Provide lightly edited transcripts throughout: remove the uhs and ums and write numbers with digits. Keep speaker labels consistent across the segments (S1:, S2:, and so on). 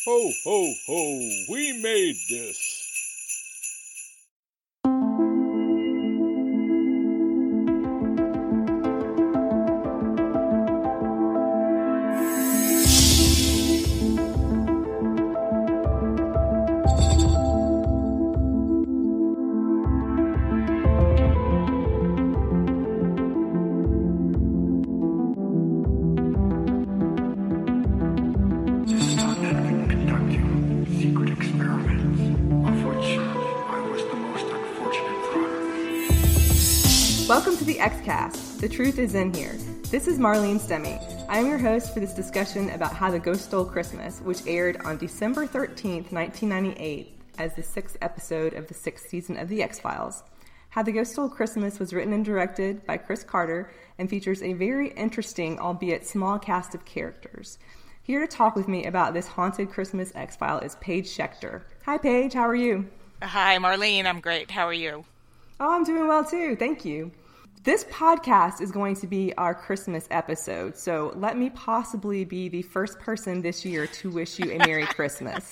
S1: Ho, ho, ho, we made this.
S2: Welcome to the X-Cast. The truth is in here. This is Marlene Stemme. I am your host for this discussion about How the Ghost Stole Christmas, which aired on December 13th, 1998, as the 6th episode of the 6th season of The X-Files. How the Ghost Stole Christmas was written and directed by Chris Carter and features a very interesting, albeit small cast of characters. Here to talk with me about this haunted Christmas X-File is Paige Schechter. Hi, Paige. How are you?
S3: Hi, Marlene. I'm great. How are you?
S2: Oh, I'm doing well, too. Thank you. This podcast is going to be our Christmas episode, so let me possibly be the first person this year to wish you a Merry Christmas.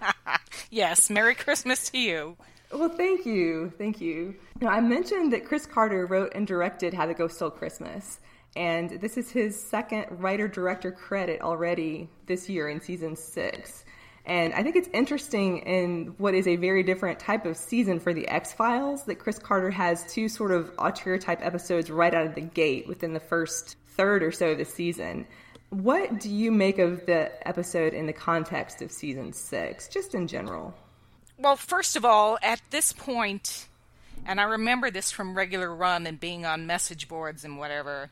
S3: Yes, Merry Christmas to you.
S2: Well, thank you. Thank you. Now, I mentioned that Chris Carter wrote and directed How the Ghost Stole Christmas, and this is his second writer-director credit already this year in season 6. And I think it's interesting in what is a very different type of season for the X-Files that Chris Carter has two sort of auteur-type episodes right out of the gate within the first third or so of the season. What do you make of the episode in the context of season 6, just in general?
S3: Well, first of all, at this point, and I remember this from regular run and being on message boards and whatever,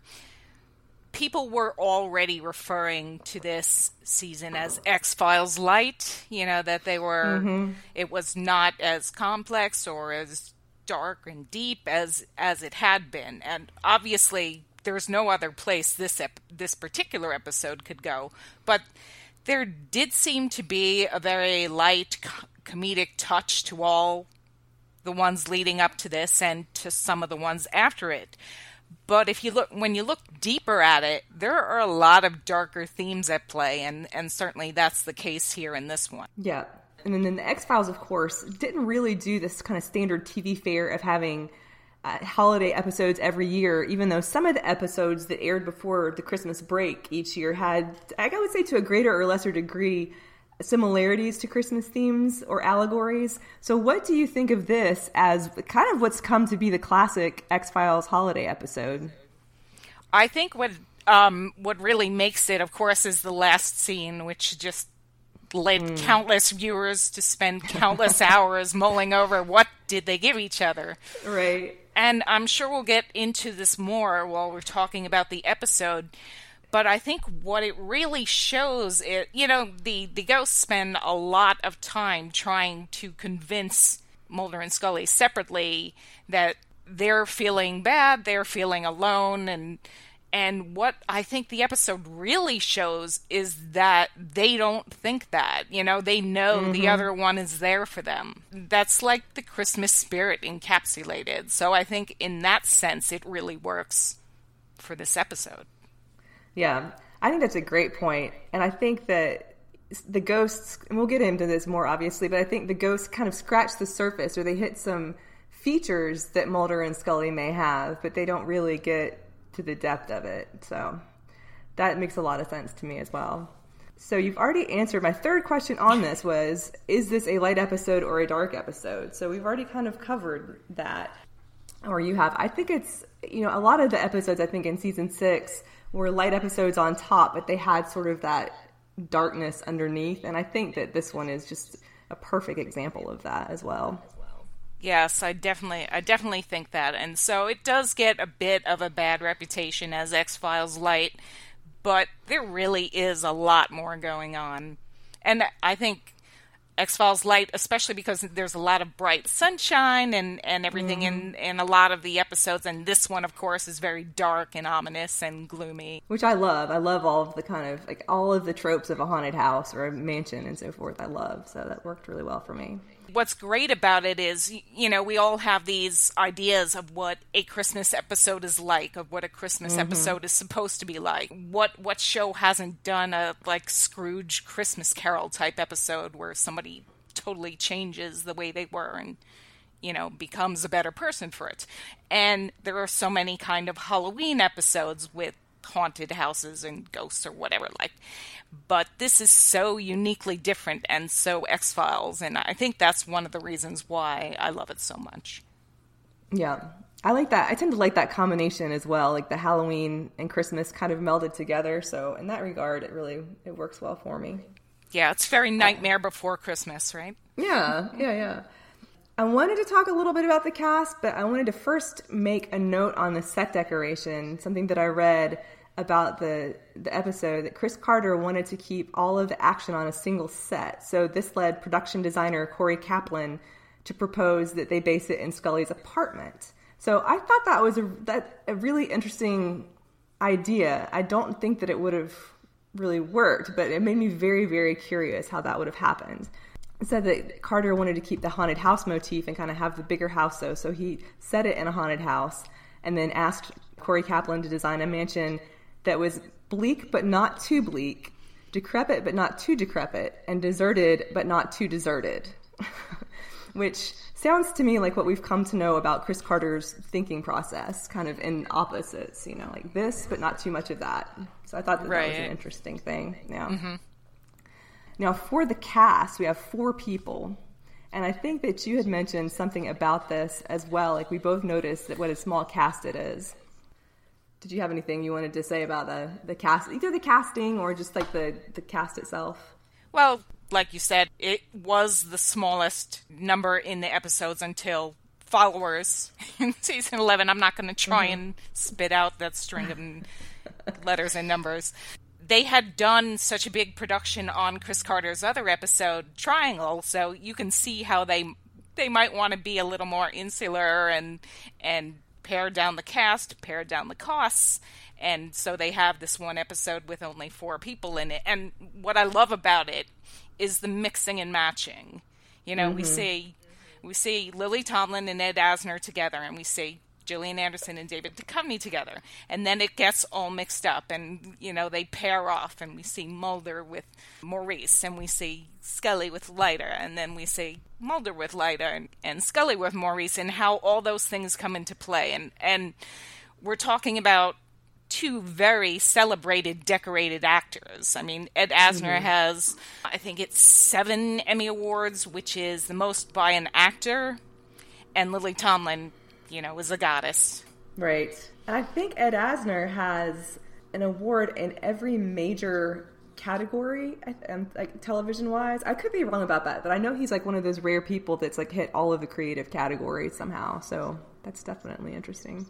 S3: people were already referring to this season as X-Files Light, that they were, It was not as complex or as dark and deep as it had been. And obviously, there's no other place this particular episode could go. But there did seem to be a very light comedic touch to all the ones leading up to this and to some of the ones after it. But when you look deeper at it, there are a lot of darker themes at play, and certainly that's the case here in this one.
S2: Yeah. And then the X-Files, of course, didn't really do this kind of standard TV fare of having holiday episodes every year, even though some of the episodes that aired before the Christmas break each year had, I would say to a greater or lesser degree, similarities to Christmas themes or allegories. So what do you think of this as kind of what's come to be the classic X-Files holiday episode?
S3: I think what really makes it, of course, is the last scene, which just led countless viewers to spend countless hours mulling over what did they give each other.
S2: Right.
S3: And I'm sure we'll get into this more while we're talking about the episode. But I think what it really shows is, the ghosts spend a lot of time trying to convince Mulder and Scully separately that they're feeling bad, they're feeling alone, and what I think the episode really shows is that they don't think that. They know the other one is there for them. That's like the Christmas spirit encapsulated. So I think in that sense, it really works for this episode.
S2: Yeah, I think that's a great point. And I think that the ghosts, and we'll get into this more obviously, but I think the ghosts kind of scratch the surface, or they hit some features that Mulder and Scully may have, but they don't really get to the depth of it. So that makes a lot of sense to me as well. So you've already answered my third question on this was, is this a light episode or a dark episode? So we've already kind of covered that, or you have. I think it's, a lot of the episodes I think in season 6 were light episodes on top, but they had sort of that darkness underneath. And I think that this one is just a perfect example of that as well.
S3: Yes, I definitely think that. And so it does get a bit of a bad reputation as X-Files Light, but there really is a lot more going on. And I think X-Files light, especially because there's a lot of bright sunshine and everything in a lot of the episodes. And this one, of course, is very dark and ominous and gloomy.
S2: Which I love. I love all of the kind of, like, all of the tropes of a haunted house or a mansion and so forth. I love. So that worked really well for me.
S3: What's great about it is, you know, we all have these ideas of what a Christmas episode is like, of what a Christmas episode is supposed to be like. What show hasn't done a, like, Scrooge Christmas Carol type episode where somebody totally changes the way they were and, you know, becomes a better person for it? And there are so many kind of Halloween episodes with haunted houses and ghosts or whatever, like, but this is so uniquely different and so X-Files, and I think that's one of the reasons why I love it so much.
S2: Yeah, I like that. I tend to like that combination as well, like the Halloween and Christmas kind of melded together, so in that regard it works well for me.
S3: Yeah, it's very Nightmare Before Christmas, right?
S2: Yeah. I wanted to talk a little bit about the cast, but I wanted to first make a note on the set decoration, something that I read about the episode, that Chris Carter wanted to keep all of the action on a single set. So this led production designer Corey Kaplan to propose that they base it in Scully's apartment. So I thought that was a really interesting idea. I don't think that it would have really worked, but it made me very, very curious how that would have happened. It said that Carter wanted to keep the haunted house motif and kind of have the bigger house, so he set it in a haunted house and then asked Corey Kaplan to design a mansion that was bleak but not too bleak, decrepit but not too decrepit, and deserted but not too deserted. Which sounds to me like what we've come to know about Chris Carter's thinking process, kind of in opposites, you know, like this but not too much of that. So I thought that was an interesting thing. Yeah. Mm-hmm. Now, for the cast, we have 4 people. And I think that you had mentioned something about this as well. Like, we both noticed that what a small cast it is. Did you have anything you wanted to say about the cast, either the casting or just like the cast itself?
S3: Well, like you said, it was the smallest number in the episodes until Followers in season 11. I'm not going to try and spit out that string of letters and numbers. They had done such a big production on Chris Carter's other episode, Triangle, so you can see how they might want to be a little more insular and pare down the cast, pare down the costs, and so they have this one episode with only 4 people in it. And what I love about it is the mixing and matching. You know, we see Lily Tomlin and Ed Asner together, and we see Gillian Anderson and David Duchovny together, and then it gets all mixed up, and you know, they pair off, and we see Mulder with Maurice, and we see Scully with Leiter, and then we see Mulder with Leiter and Scully with Maurice, and how all those things come into play. And we're talking about 2 very celebrated, decorated actors. I mean, Ed Asner has, I think it's 7 Emmy Awards, which is the most by an actor, and Lily Tomlin, you know, is a goddess.
S2: Right. And I think Ed Asner has an award in every major category, like television-wise. I could be wrong about that, but I know he's like one of those rare people that's like hit all of the creative categories somehow. So that's definitely interesting.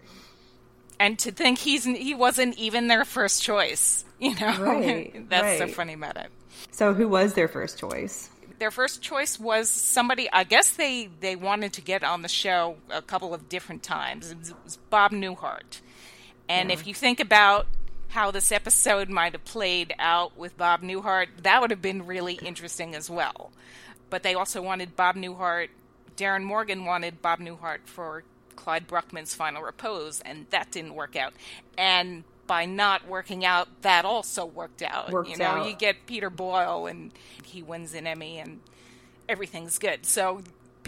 S3: And to think he wasn't even their first choice, you know?
S2: Right.
S3: That's so funny about it.
S2: So who was their first choice?
S3: Their first choice was somebody, I guess they wanted to get on the show a couple of different times. It was Bob Newhart. And if you think about how this episode might have played out with Bob Newhart, that would have been really interesting as well. But they also wanted Bob Newhart, Darren Morgan wanted Bob Newhart for Clyde Bruckman's Final Repose, and that didn't work out. And by not working out, that also worked out. You get Peter Boyle, and he wins an Emmy, and everything's good. So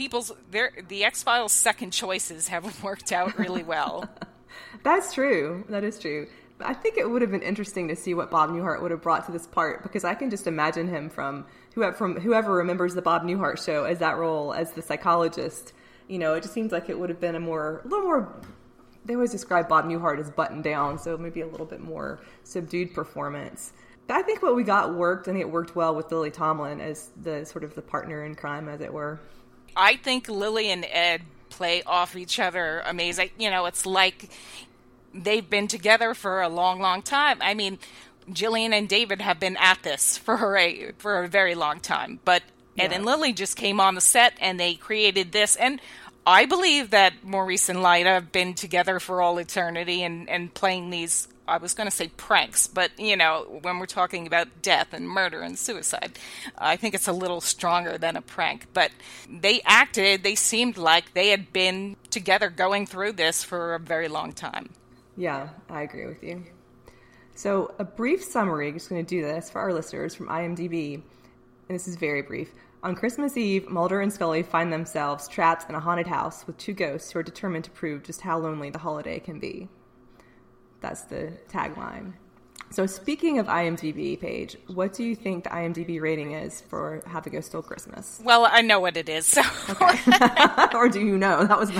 S3: the X-Files' second choices have worked out really well.
S2: That's true. That is true. I think it would have been interesting to see what Bob Newhart would have brought to this part, because I can just imagine him from whoever remembers the Bob Newhart show as that role as the psychologist. You know, it just seems like it would have been a little more. They always describe Bob Newhart as buttoned down, so maybe a little bit more subdued performance. But I think what we got worked, and it worked well with Lily Tomlin as the sort of the partner in crime, as it were.
S3: I think Lily and Ed play off each other amazing. You know, it's like they've been together for a long, long time. I mean, Gillian and David have been at this for a very long time, but Ed and Lily just came on the set and they created this. And I believe that Maurice and Lyda have been together for all eternity and playing these, I was going to say pranks, but, when we're talking about death and murder and suicide, I think it's a little stronger than a prank. But they seemed like they had been together going through this for a very long time.
S2: Yeah, I agree with you. So a brief summary, just going to do this for our listeners from IMDb, and this is very brief. On Christmas Eve, Mulder and Scully find themselves trapped in a haunted house with two ghosts who are determined to prove just how lonely the holiday can be. That's the tagline. So speaking of IMDb, Paige, what do you think the IMDb rating is for How the Ghost Stole Christmas?
S3: Well, I know what it is. So.
S2: Okay. Or do you know? That was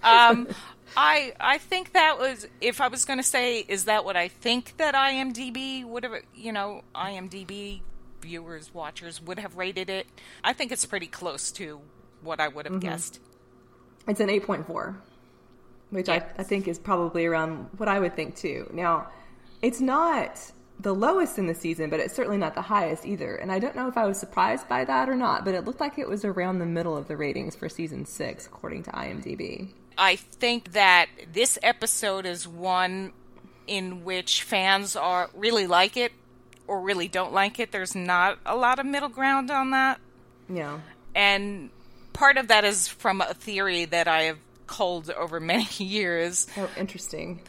S3: I think that was, if I was going to say, is that what I think that IMDb would have, IMDb viewers, watchers would have rated it. I think it's pretty close to what I would have guessed.
S2: It's an 8.4, which I think is probably around what I would think too. Now, it's not the lowest in the season, but it's certainly not the highest either. And I don't know if I was surprised by that or not, but it looked like it was around the middle of the ratings for season 6, according to IMDb.
S3: I think that this episode is one in which fans really like it or really don't like it. There's not a lot of middle ground on that.
S2: Yeah.
S3: And part of that is from a theory that I have culled over many years.
S2: Oh, interesting.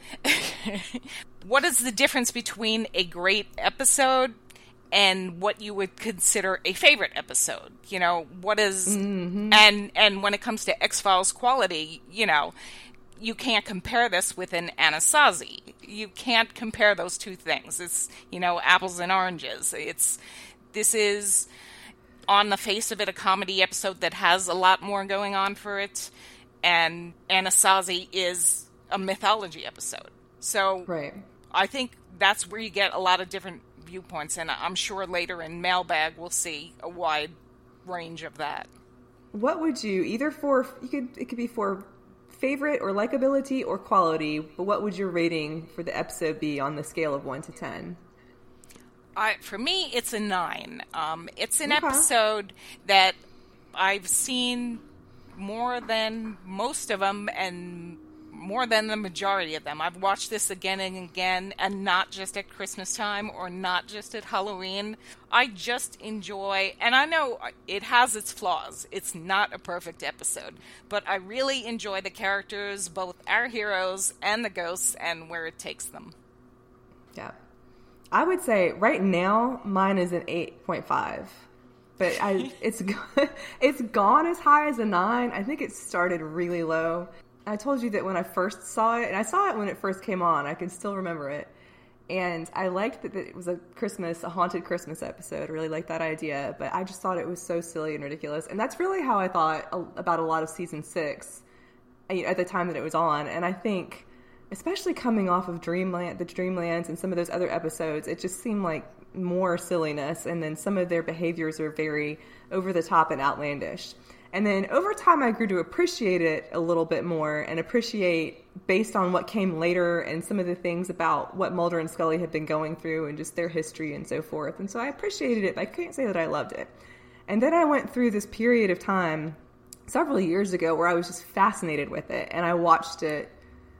S3: What is the difference between a great episode and what you would consider a favorite episode? What is... And when it comes to X-Files quality, you can't compare this with an Anasazi. You can't compare those two things. It's, apples and oranges. This is, on the face of it, a comedy episode that has a lot more going on for it, and Anasazi is a mythology episode. So
S2: right.
S3: I think that's where you get a lot of different viewpoints, and I'm sure later in Mailbag we'll see a wide range of that.
S2: What would you, either for, it could be for favorite or likability or quality, but what would your rating for the episode be on the scale of 1 to 10?
S3: For me, it's a 9. It's an episode that I've seen more than most of them and more than the majority of them. I've watched this again and again, and not just at Christmas time or not just at Halloween. I just enjoy, and I know it has its flaws. It's not a perfect episode, but I really enjoy the characters, both our heroes and the ghosts, and where it takes them.
S2: Yeah. I would say right now mine is an 8.5. But it's gone as high as a 9. I think it started really low. I told you that when I first saw it, and I saw it when it first came on, I can still remember it. And I liked that it was a haunted Christmas episode. I really liked that idea, but I just thought it was so silly and ridiculous. And that's really how I thought about a lot of season 6 at the time that it was on. And I think, especially coming off of the Dreamlands and some of those other episodes, it just seemed like more silliness. And then some of their behaviors are very over the top and outlandish. And then over time, I grew to appreciate it a little bit more and appreciate, based on what came later and some of the things about what Mulder and Scully had been going through and just their history and so forth. And so I appreciated it, but I couldn't say that I loved it. And then I went through this period of time several years ago where I was just fascinated with it. And I watched it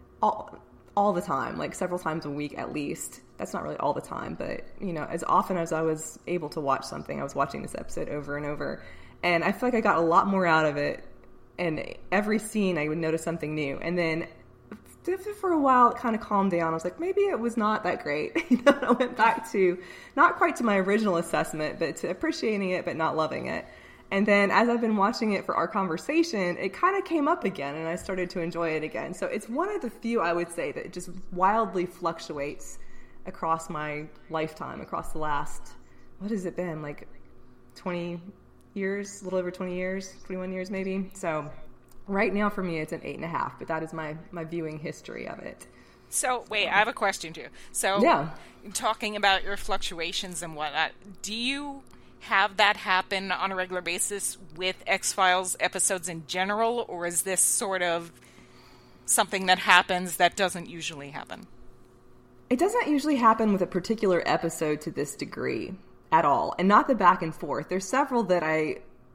S2: all the time, like several times a week at least. That's not really all the time, but, as often as I was able to watch something, I was watching this episode over and over. And I feel like I got a lot more out of it. And every scene, I would notice something new. And then for a while, it kind of calmed down. I was like, maybe it was not that great. I went back to, not quite to my original assessment, but to appreciating it, but not loving it. And then as I've been watching it for our conversation, it kind of came up again, and I started to enjoy it again. So it's one of the few, I would say, that just wildly fluctuates across my lifetime, across the last, what has it been, like 20 years, a little over 20 years, 21 years maybe. So right now for me it's an 8.5, but that is my viewing history of it.
S3: So wait, I have a question too. So yeah, talking about your fluctuations and whatnot, do you have that happen on a regular basis with X-Files episodes in general, or is this sort of something that happens that doesn't usually happen?
S2: It doesn't usually happen with a particular episode to this degree at all, and not the back and forth. There's several that I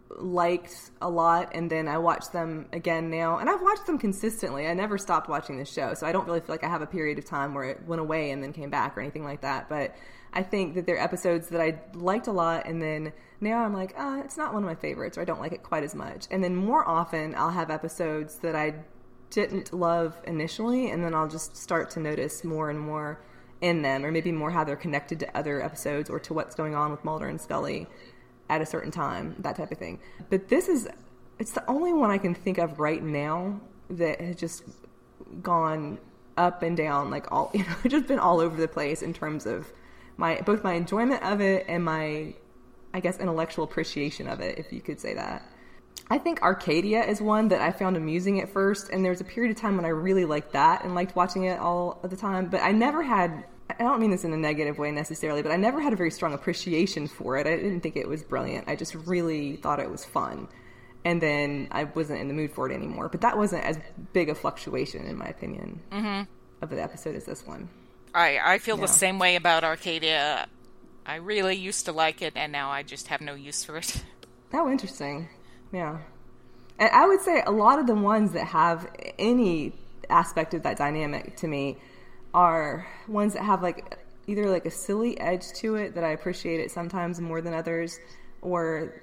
S2: liked a lot, and then I watched them again now, and I've watched them consistently. I never stopped watching the show, so I don't really feel like I have a period of time where it went away and then came back or anything like that. But I think that there are episodes that I liked a lot, and then now I'm like, it's not one of my favorites, or I don't like it quite as much. And then more often, I'll have episodes that I didn't love initially, and then I'll just start to notice more and more in them, or maybe more how they're connected to other episodes or to what's going on with Mulder and Scully at a certain time, that type of thing. But it's the only one I can think of right now that has just gone up and down, like all, just been all over the place in terms of both my enjoyment of it and my, I guess, intellectual appreciation of it, if you could say that. I think Arcadia is one that I found amusing at first, and there was a period of time when I really liked that and liked watching it all of the time, but I don't mean this in a negative way necessarily, but I never had a very strong appreciation for it. I didn't think it was brilliant. I just really thought it was fun. And then I wasn't in the mood for it anymore. But that wasn't as big a fluctuation, in my opinion, of the episode as this one.
S3: I feel the same way about Arcadia. I really used to like it, and now I just have no use for it.
S2: Oh, interesting. Yeah. And I would say a lot of the ones that have any aspect of that dynamic to me are ones that have like either like a silly edge to it that I appreciate it sometimes more than others, or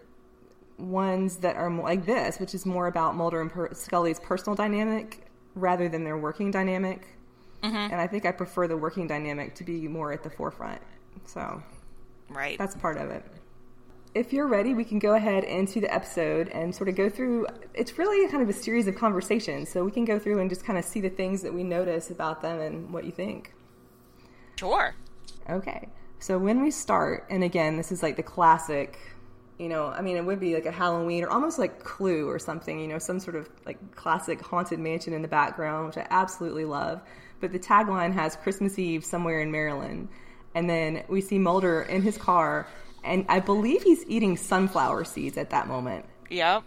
S2: ones that are more like this, which is more about Mulder and Scully's personal dynamic rather than their working dynamic. And I think I prefer the working dynamic to be more at the forefront. So
S3: right,
S2: that's part of it. If you're ready, we can go ahead into the episode and sort of go through. It's really kind of a series of conversations, so we can go through and just kind of see the things that we notice about them and what you think.
S3: Sure.
S2: Okay. So when we start, and again, this is like the classic, it would be like a Halloween or almost like Clue or something, some sort of like classic haunted mansion in the background, which I absolutely love. But the tagline has Christmas Eve somewhere in Maryland. And then we see Mulder in his car, and I believe he's eating sunflower seeds at that moment.
S3: Yep.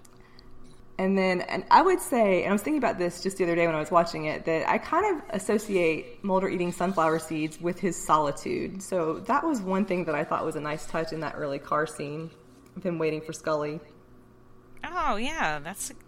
S2: And I would say, and I was thinking about this just the other day when I was watching it, that I kind of associate Mulder eating sunflower seeds with his solitude. So that was one thing that I thought was a nice touch in that early car scene of him waiting for Scully.
S3: Oh, yeah.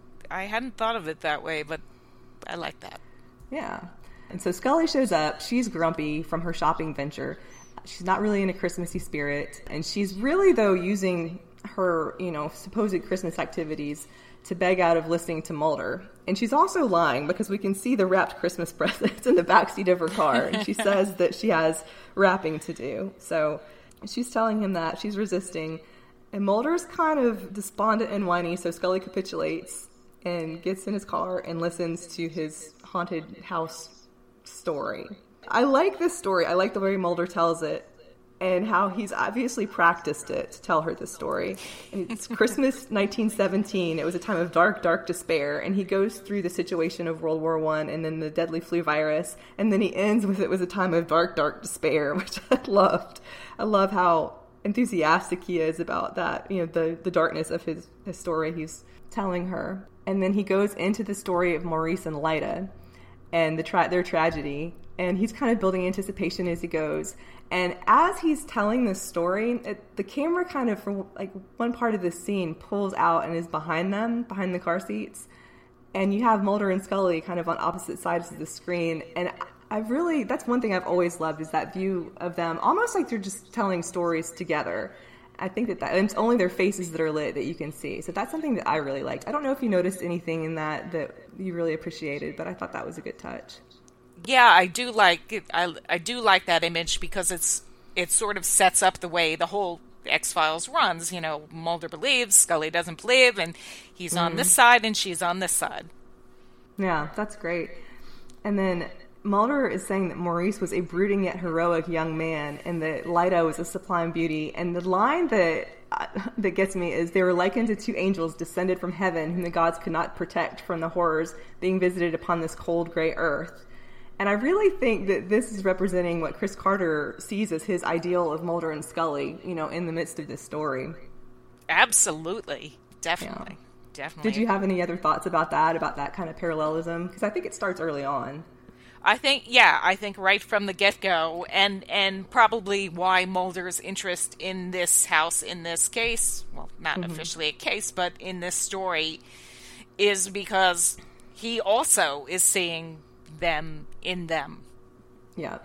S3: I hadn't thought of it that way, but I like that.
S2: Yeah. And so Scully shows up. She's grumpy from her shopping venture. She's not really in a Christmassy spirit. And she's really, though, using her, supposed Christmas activities to beg out of listening to Mulder. And she's also lying because we can see the wrapped Christmas presents in the backseat of her car. And she says that she has wrapping to do. So she's telling him that. She's resisting. And Mulder's kind of despondent and whiny, so Scully capitulates and gets in his car and listens to his haunted house story. I like this story. I like the way Mulder tells it and how he's obviously practiced it to tell her this story. And it's Christmas 1917. It was a time of dark, dark despair. And he goes through the situation of World War I and then the deadly flu virus. And then he ends with it was a time of dark, dark despair, which I loved. I love how enthusiastic he is about that, the darkness of his story he's telling her. And then he goes into the story of Maurice and Lyda and their tragedy, and he's kind of building anticipation as he goes. And as he's telling this story, the camera kind of, from like one part of this scene, pulls out and is behind them, behind the car seats, and you have Mulder and Scully kind of on opposite sides of the screen. And that's one thing I've always loved, is that view of them, almost like they're just telling stories together. I think that it's only their faces that are lit that you can see. So that's something that I really liked. I don't know if you noticed anything in that you really appreciated, but I thought that was a good touch.
S3: Yeah, I do like it. I do like that image because it sort of sets up the way the whole X-Files runs. Mulder believes, Scully doesn't believe, and he's on this side and she's on this side. Yeah,
S2: that's great. And then Mulder is saying that Maurice was a brooding yet heroic young man and that Lyda was a sublime beauty. And the line that gets me is, they were likened to two angels descended from heaven whom the gods could not protect from the horrors being visited upon this cold, gray earth. And I really think that this is representing what Chris Carter sees as his ideal of Mulder and Scully, in the midst of this story.
S3: Absolutely. Definitely. Yeah. Definitely.
S2: Did you have any other thoughts about that kind of parallelism? Because I think it starts early on.
S3: I think right from the get-go, and probably why Mulder's interest in this house in this case, well, not officially a case, but in this story, is because he also is seeing them in them.
S2: Yeah.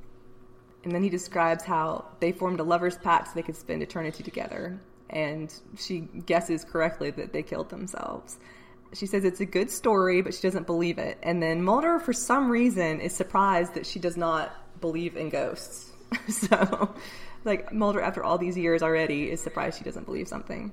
S2: And then he describes how they formed a lover's pact so they could spend eternity together. And she guesses correctly that they killed themselves. She says it's a good story, but she doesn't believe it. And then Mulder, for some reason, is surprised that she does not believe in ghosts. So, like, Mulder, after all these years already, is surprised she doesn't believe something.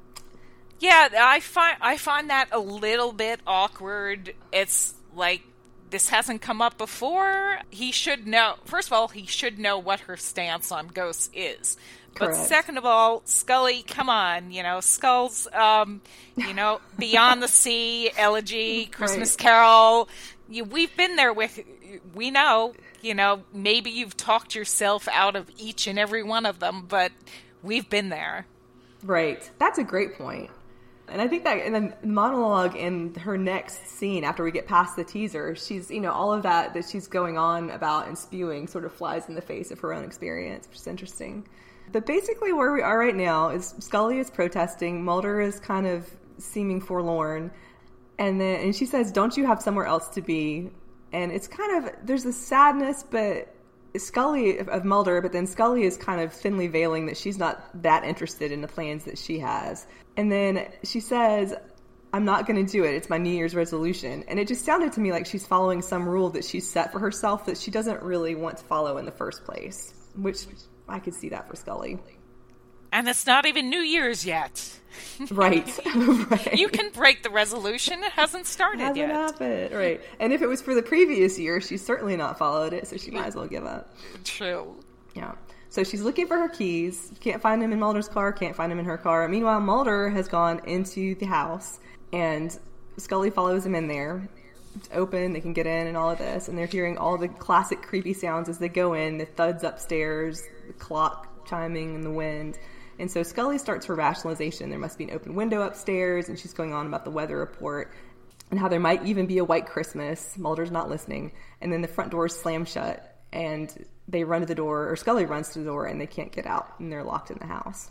S3: Yeah, I find that a little bit awkward. It's like, this hasn't come up before. He should know. First of all, he should know what her stance on ghosts is. But
S2: Correct.
S3: second of all, Scully, come on, Skulls, Beyond the Sea, Elegy, Christmas
S2: Right.
S3: Carol. We've been there with, we know, maybe you've talked yourself out of each and every one of them, but we've been there.
S2: Right. That's a great point. And I think that in the monologue in her next scene, after we get past the teaser, she's, all of that she's going on about and spewing sort of flies in the face of her own experience, which is interesting. But basically where we are right now is Scully is protesting, Mulder is kind of seeming forlorn, and she says, don't you have somewhere else to be? And it's kind of, there's a sadness, but Scully of Mulder, but then Scully is kind of thinly veiling that she's not that interested in the plans that she has. And then she says, I'm not going to do it. It's my New Year's resolution. And it just sounded to me like she's following some rule that she's set for herself that she doesn't really want to follow in the first place, which I could see that for Scully.
S3: And it's not even New Year's yet.
S2: Right. Right.
S3: You can break the resolution. It hasn't started yet.
S2: Hasn't happened. Right. And if it was for the previous year, she's certainly not followed it, so she might as well give up.
S3: True.
S2: Yeah. So she's looking for her keys. Can't find them in Mulder's car. Can't find them in her car. Meanwhile, Mulder has gone into the house, and Scully follows him in there. It's open. They can get in and all of this. And they're hearing all the classic creepy sounds as they go in. The thuds upstairs, the clock chiming in the wind. And so Scully starts her rationalization. There must be an open window upstairs, and she's going on about the weather report and how there might even be a white Christmas. Mulder's not listening. And then the front door is slammed shut, and they run to the door, or Scully runs to the door, and they can't get out, and they're locked in the house.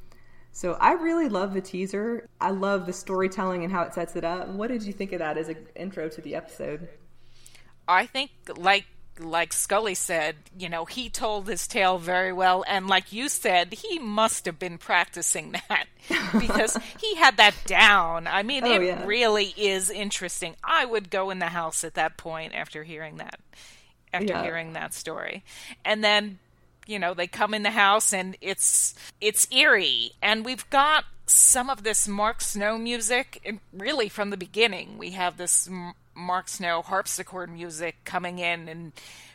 S2: So I really love the teaser. I love the storytelling and how it sets it up. What did you think of that as an intro to the episode?
S3: I think, like Scully said, he told his tale very well, and like you said, he must have been practicing that because he had that down. I mean, it really is interesting. I would go in the house at that point after hearing that. Hearing that story. And then, they come in the house and it's eerie. And we've got some of this Mark Snow music, really from the beginning. We have this Mark Snow harpsichord music coming in and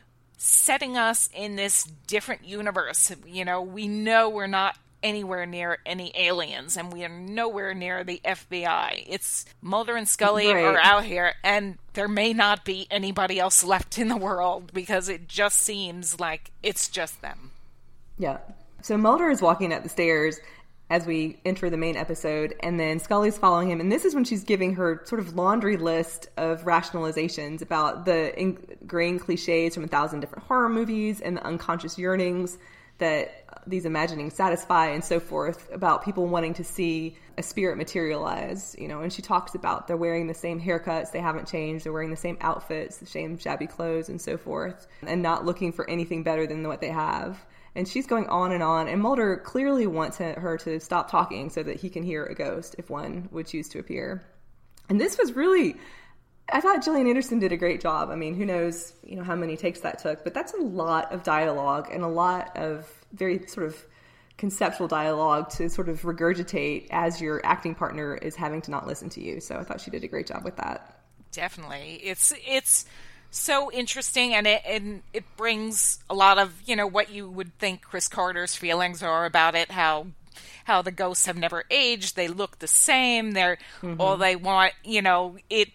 S3: setting us in this different universe. We know we're not anywhere near any aliens, and we are nowhere near the FBI. It's Mulder and Scully are out here, and there may not be anybody else left in the world because it just seems like it's just them.
S2: Yeah. So Mulder is walking up the stairs as we enter the main episode, and then Scully's following him, and this is when she's giving her sort of laundry list of rationalizations about the ingrained cliches from 1,000 different horror movies and the unconscious yearnings that these imaginings satisfy and so forth, about people wanting to see a spirit materialize, and she talks about they're wearing the same haircuts, they haven't changed, they're wearing the same outfits, the same shabby clothes and so forth, and not looking for anything better than what they have. And she's going on, and Mulder clearly wants her to stop talking so that he can hear a ghost if one would choose to appear. And this was really, I thought Gillian Anderson did a great job. I mean, who knows, how many takes that took, but that's a lot of dialogue and a lot of very sort of conceptual dialogue to sort of regurgitate as your acting partner is having to not listen to you. So I thought she did a great job with that.
S3: Definitely. It's so interesting, and it brings a lot of, what you would think Chris Carter's feelings are about it, how the ghosts have never aged, they look the same, they're all they want, it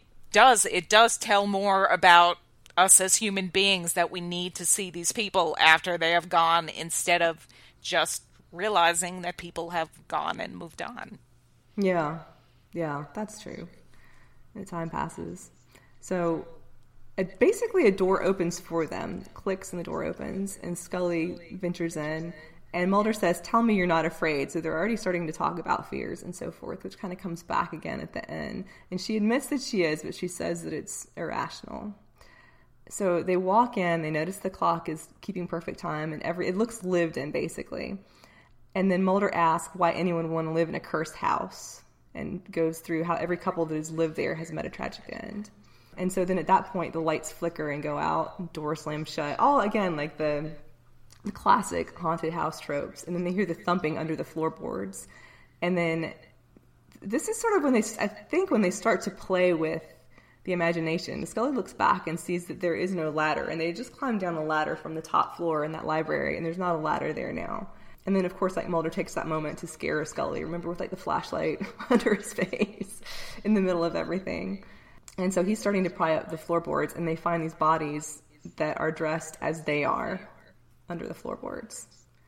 S3: does tell more about us as human beings, that we need to see these people after they have gone instead of just realizing that people have gone and moved on.
S2: Yeah, that's true. The time passes. So basically a door opens for them, clicks and the door opens, and Scully ventures in. And Mulder says, "Tell me you're not afraid." So they're already starting to talk about fears and so forth, which kind of comes back again at the end. And she admits that she is, but she says that it's irrational. So they walk in, they notice the clock is keeping perfect time, and it looks lived in, basically. And then Mulder asks why anyone would want to live in a cursed house, and goes through how every couple that has lived there has met a tragic end. And so then at that point, the lights flicker and go out, door slams shut. All, again, like the classic haunted house tropes. And then they hear the thumping under the floorboards. And then this is sort of when they start to play with the imagination. Scully looks back and sees that there is no ladder, and they just climbed down the ladder from the top floor in that library, and there's not a ladder there now. And then, of course, like, Mulder takes that moment to scare Scully. Remember, with like the flashlight under his face in the middle of everything. And so he's starting to pry up the floorboards, and they find these bodies that are dressed as they are under the floorboards.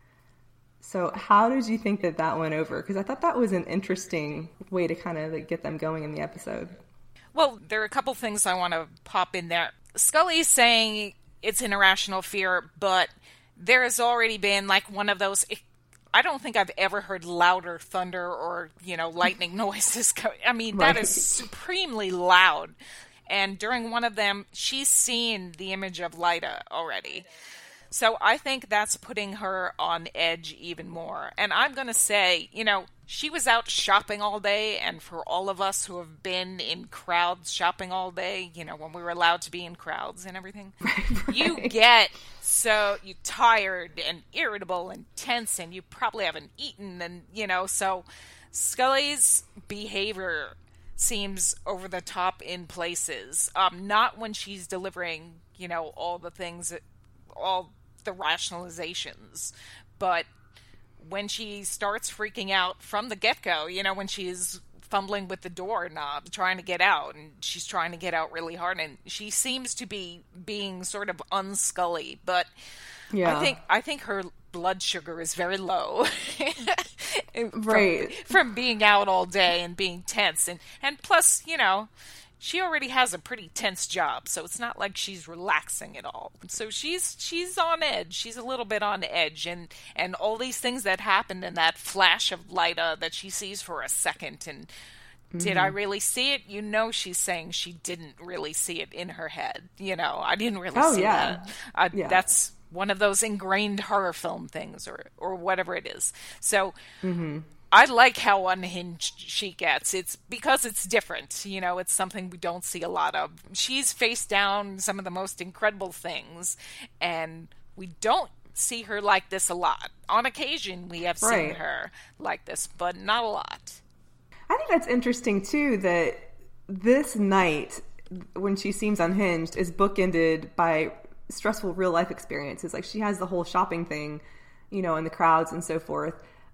S2: So how did you think that went over? Because I thought that was an interesting way to kind of like get them going in the episode.
S3: Well, there are a couple things I want to pop in there. Scully's saying it's an irrational fear, but there has already been like one of those... I don't think I've ever heard louder thunder or, lightning noises. I mean, that is supremely loud. And during one of them, she's seen the image of Lyta already. So I think that's putting her on edge even more. And I'm going to say, she was out shopping all day. And for all of us who have been in crowds shopping all day, when we were allowed to be in crowds and everything, you get you tired and irritable and tense, and you probably haven't eaten. And, so Scully's behavior seems over the top in places. Not when she's delivering, all the things, all the rationalizations, but when she starts freaking out from the get-go, when she's fumbling with the doorknob trying to get out, and she's trying to get out really hard, and she seems to be being sort of unscully, but yeah. I think her blood sugar is very low
S2: right
S3: from being out all day and being tense, and plus she already has a pretty tense job, so it's not like she's relaxing at all. So she's on edge. She's a little bit on edge, and all these things that happened in that flash of Lyta that she sees for a second, and did I really see it? She's saying she didn't really see it in her head. I didn't really see that. That's one of those ingrained horror film things, or whatever it is. So... Mm-hmm. I like how unhinged she gets. It's because it's different. It's something we don't see a lot of. She's faced down some of the most incredible things, and we don't see her like this a lot. On occasion, we have seen her like this, but not a lot.
S2: I think that's interesting, too, that this night, when she seems unhinged, is bookended by stressful real-life experiences. Like, she has the whole shopping thing, and the crowds and so forth.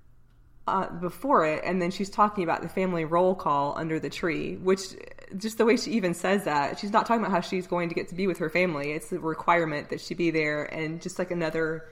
S2: Before it, and then she's talking about the family roll call under the tree, which, just the way she even says that, she's not talking about how she's going to get to be with her family. It's a requirement that she be there, and just like another,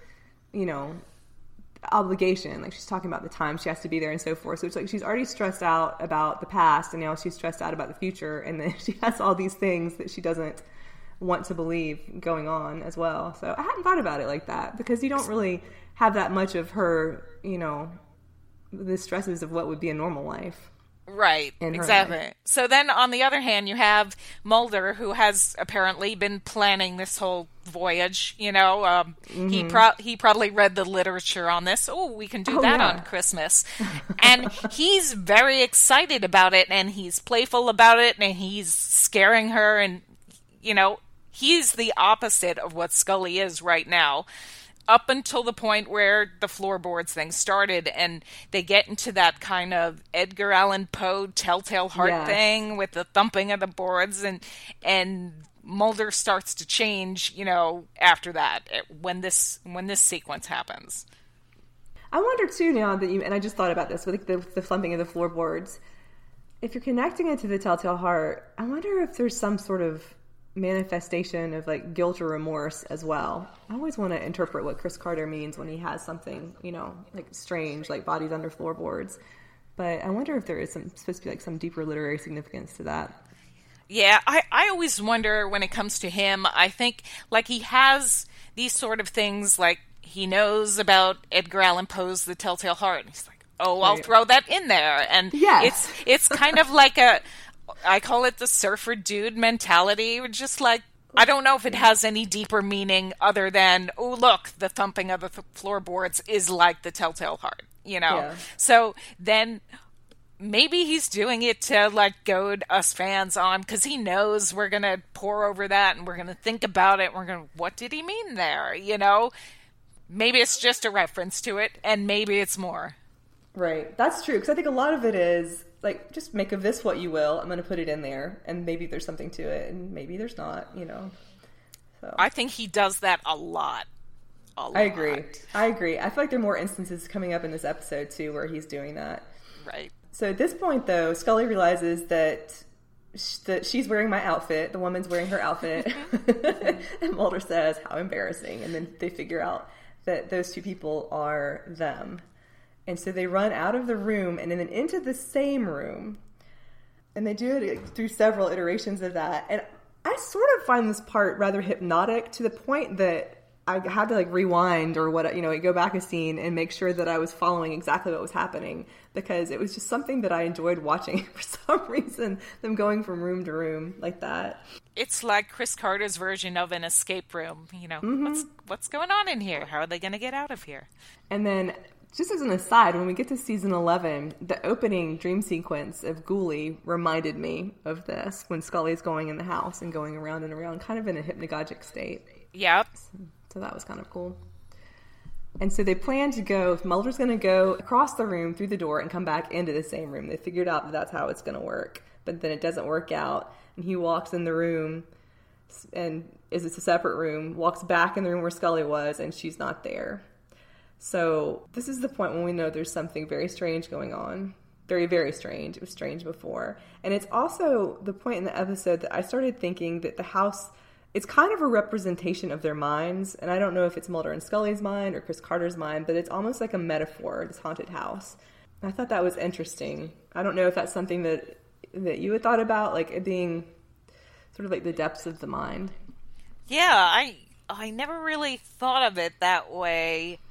S2: obligation. Like, she's talking about the time she has to be there and so forth. So it's like she's already stressed out about the past, and now she's stressed out about the future, and then she has all these things that she doesn't want to believe going on as well. So I hadn't thought about it like that, because you don't really have that much of her, the stresses of what would be a normal life.
S3: Right, exactly. So then on the other hand, you have Mulder, who has apparently been planning this whole voyage. He probably read the literature on this. Oh, we can do that on Christmas. And he's very excited about it, and he's playful about it, and he's scaring her, and, he's the opposite of what Scully is right now. Up until the point where the floorboards thing started, and they get into that kind of Edgar Allan Poe Telltale Heart thing with the thumping of the boards, and Mulder starts to change, after that, when this sequence happens.
S2: I wonder too, now that and I just thought about this with the thumping of the floorboards. If you're connecting it to the Telltale Heart, I wonder if there's some sort of manifestation of like guilt or remorse as well. I always want to interpret what Chris Carter means when he has something, like strange, like bodies under floorboards. But I wonder if there is supposed to be like some deeper literary significance to that.
S3: Yeah, I always wonder when it comes to him. I think, like, he has these sort of things, like, he knows about Edgar Allan Poe's The Telltale Heart. And he's like, oh, I'll throw that in there. And it's kind of like I call it the surfer dude mentality. Just like, I don't know if it has any deeper meaning other than, oh, look, the thumping of the floorboards is like The Telltale Heart, you know? Yeah. So then maybe he's doing it to, like, goad us fans on, because he knows we're going to pore over that and we're going to think about it. We're going to, what did he mean there? You know? Maybe it's just a reference to it, and maybe it's more.
S2: Right. That's true, because I think a lot of it is, like, just make of this what you will. I'm going to put it in there, and maybe there's something to it, and maybe there's not, you know. So
S3: I think he does that a lot.
S2: I agree. I feel like there are more instances coming up in this episode, too, where he's doing that.
S3: Right.
S2: So at this point, though, Scully realizes that she's wearing my outfit. The woman's wearing her outfit. And Mulder says, how embarrassing. And then they figure out that those two people are them. And so they run out of the room and then into the same room. And they do it through several iterations of that. And I sort of find this part rather hypnotic, to the point that I had to, like, rewind or what, you know, go back a scene and make sure that I was following exactly what was happening, because it was just something that I enjoyed watching for some reason, them going from room to room like that.
S3: It's like Chris Carter's version of an escape room. You know, what's going on in here? How are they going to get out of here?
S2: And then, just as an aside, when we get to season 11, the opening dream sequence of Ghoulie reminded me of this, when Scully's going in the house and going around and around, kind of in a hypnagogic state.
S3: Yep.
S2: So that was kind of cool. And so they plan to go, Mulder's going to go across the room through the door and come back into the same room. They figured out that that's how it's going to work. But then it doesn't work out. And he walks in the room, and it's a separate room, walks back in the room where Scully was, and she's not there. So this is the point when we know there's something very strange going on. Very, very strange. It was strange before. And it's also the point in the episode that I started thinking that the house, it's kind of a representation of their minds. And I don't know if it's Mulder and Scully's mind or Chris Carter's mind, but it's almost like a metaphor, this haunted house. And I thought that was interesting. I don't know if that's something that you had thought about, like it being sort of like the depths of the mind.
S3: Yeah, I never really thought of it that way,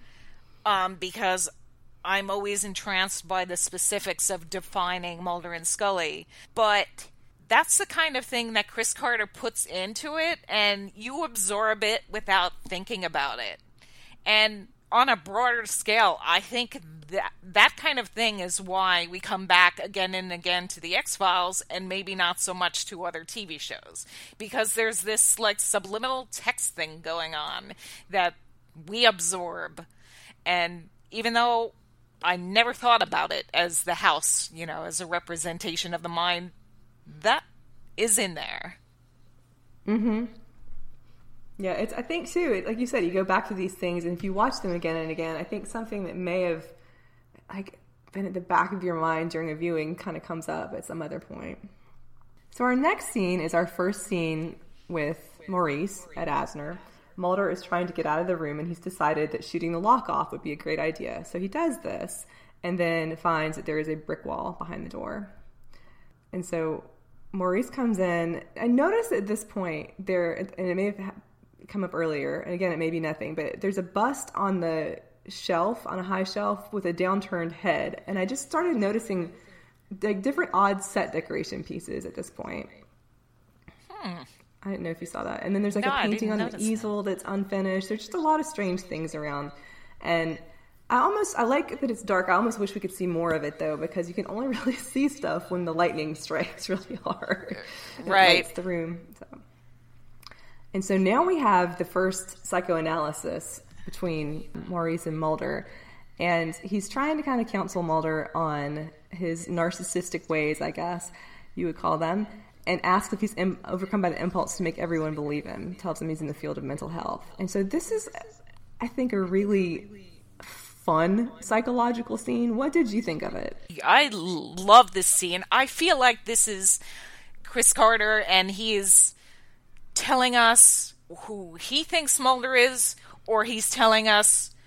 S3: because I'm always entranced by the specifics of defining Mulder and Scully. But that's the kind of thing that Chris Carter puts into it, and you absorb it without thinking about it. And on a broader scale, I think that kind of thing is why we come back again and again to the X-Files, and maybe not so much to other TV shows. Because there's this, like, subliminal text thing going on that we absorb. And even though I never thought about it as the house, you know, as a representation of the mind, that is in there.
S2: Mm-hmm. Yeah, I think, too, like you said, you go back to these things, and if you watch them again and again, I think something that may have, like, been at the back of your mind during a viewing kind of comes up at some other point. So our next scene is our first scene with Maurice at Asner. Mulder is trying to get out of the room, and he's decided that shooting the lock off would be a great idea. So he does this, and then finds that there is a brick wall behind the door. And so Maurice comes in. I noticed at this point there, and it may have come up earlier, and again, it may be nothing, but there's a bust on the shelf, on a high shelf, with a downturned head. And I just started noticing, like, different odd set decoration pieces at this point. I didn't know if you saw that. And then there's, like, a painting on an easel that's unfinished. There's just a lot of strange things around. And I like that it's dark. I almost wish we could see more of it, though, because you can only really see stuff when the lightning strikes really hard.
S3: Right.
S2: It lights the room. And so now we have the first psychoanalysis between Maurice and Mulder. And he's trying to kind of counsel Mulder on his narcissistic ways, I guess you would call them, and asks if he's overcome by the impulse to make everyone believe him. Tells him he's in the field of mental health. And so this is, I think, a really fun psychological scene. What did you think of it?
S3: I love this scene. I feel like this is Chris Carter, and he is telling us who he thinks Mulder is, or he's telling us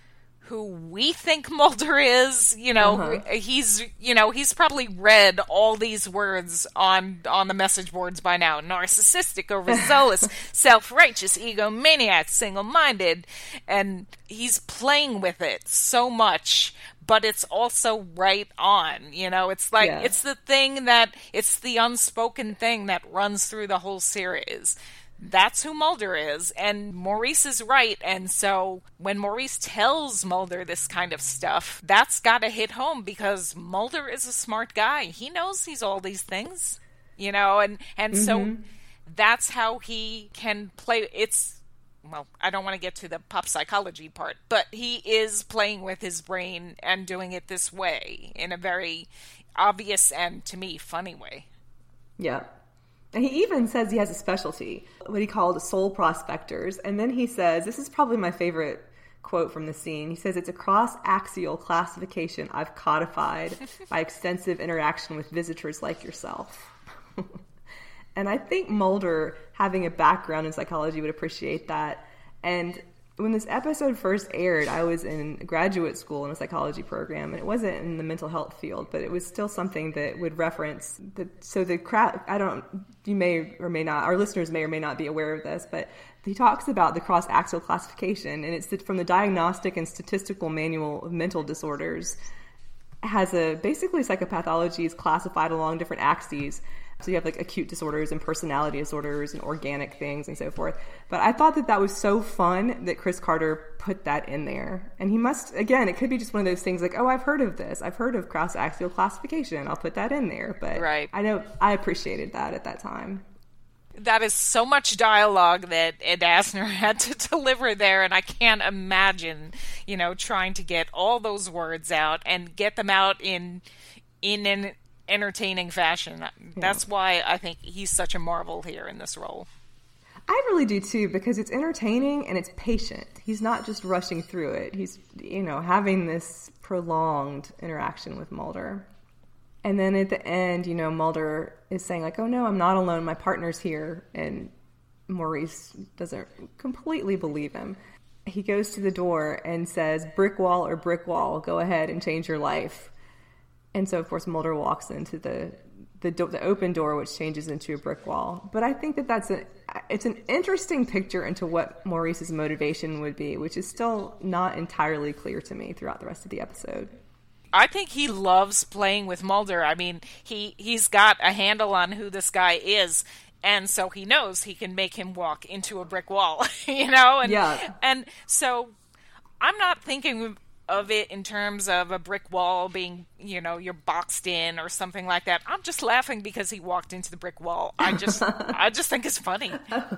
S3: who we think Mulder is. He's probably read all these words on the message boards by now. Narcissistic, overzealous, self-righteous, egomaniac, single-minded. And he's playing with it so much, but it's also right on. It's like, it's the unspoken thing that runs through the whole series. That's who Mulder is, and Maurice is right. And so when Maurice tells Mulder this kind of stuff, that's got to hit home, because Mulder is a smart guy. He knows he's all these things, and so that's how he can play. Well, I don't want to get to the pop psychology part, but he is playing with his brain and doing it this way in a very obvious and, to me, funny way.
S2: Yeah. And he even says he has a specialty, what he called soul prospectors. And then he says, this is probably my favorite quote from the scene. He says, "It's a cross-axial classification I've codified by extensive interaction with visitors like yourself." And I think Mulder, having a background in psychology, would appreciate that. And when this episode first aired, I was in graduate school in a psychology program, and it wasn't in the mental health field, but it was still something that would reference you may or may not, our listeners may or may not be aware of this, but he talks about the cross-axial classification, and it's from the Diagnostic and Statistical Manual of Mental Disorders. It has basically psychopathology is classified along different axes. So you have like acute disorders and personality disorders and organic things and so forth. But I thought that was so fun that Chris Carter put that in there. And he must, again, it could be just one of those things like, oh, I've heard of this. I've heard of cross-axial classification. I'll put that in there. But right. I know I appreciated that at that time.
S3: That is so much dialogue that Ed Asner had to deliver there, and I can't imagine, trying to get all those words out and get them out in an entertaining fashion. That's why I think he's such a marvel here in this role.
S2: I really do too, because it's entertaining and it's patient. He's not just rushing through it. He's, having this prolonged interaction with Mulder. And then at the end, Mulder is saying like, oh no, I'm not alone. My partner's here. And Maurice doesn't completely believe him. He goes to the door and says, brick wall or brick wall, go ahead and change your life. And so, of course, Mulder walks into the open door, which changes into a brick wall. But I think that it's an interesting picture into what Maurice's motivation would be, which is still not entirely clear to me throughout the rest of the episode.
S3: I think he loves playing with Mulder. I mean, he's got a handle on who this guy is, and so he knows he can make him walk into a brick wall, And,
S2: yeah.
S3: And so I'm not thinking of it in terms of a brick wall being, you're boxed in or something like that. I'm just laughing because he walked into the brick wall. I just think it's funny.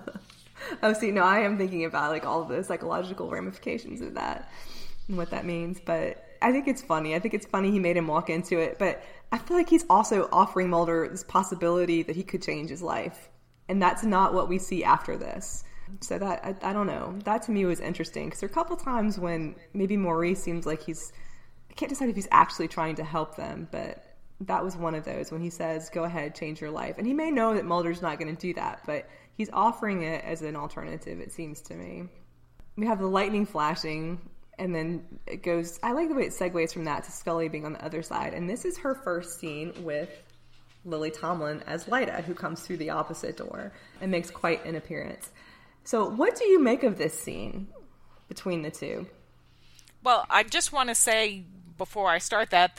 S2: Oh, see, no, I am thinking about like all the psychological ramifications of that and what that means. But I think it's funny. I think it's funny he made him walk into it. But I feel like he's also offering Mulder this possibility that he could change his life. And that's not what we see after this. So that, I don't know. That to me was interesting, because there are a couple times when maybe Maurice seems like I can't decide if he's actually trying to help them, but that was one of those when he says, go ahead, change your life. And he may know that Mulder's not going to do that, but he's offering it as an alternative, it seems to me. We have the lightning flashing, and then it goes, I like the way it segues from that to Scully being on the other side. And this is her first scene with Lily Tomlin as Lyta, who comes through the opposite door and makes quite an appearance. So what do you make of this scene between the two?
S3: Well, I just want to say before I start that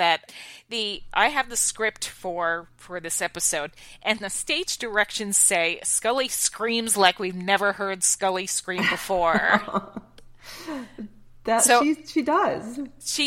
S3: I have the script for this episode, and the stage directions say Scully screams like we've never heard Scully scream before.
S2: She does.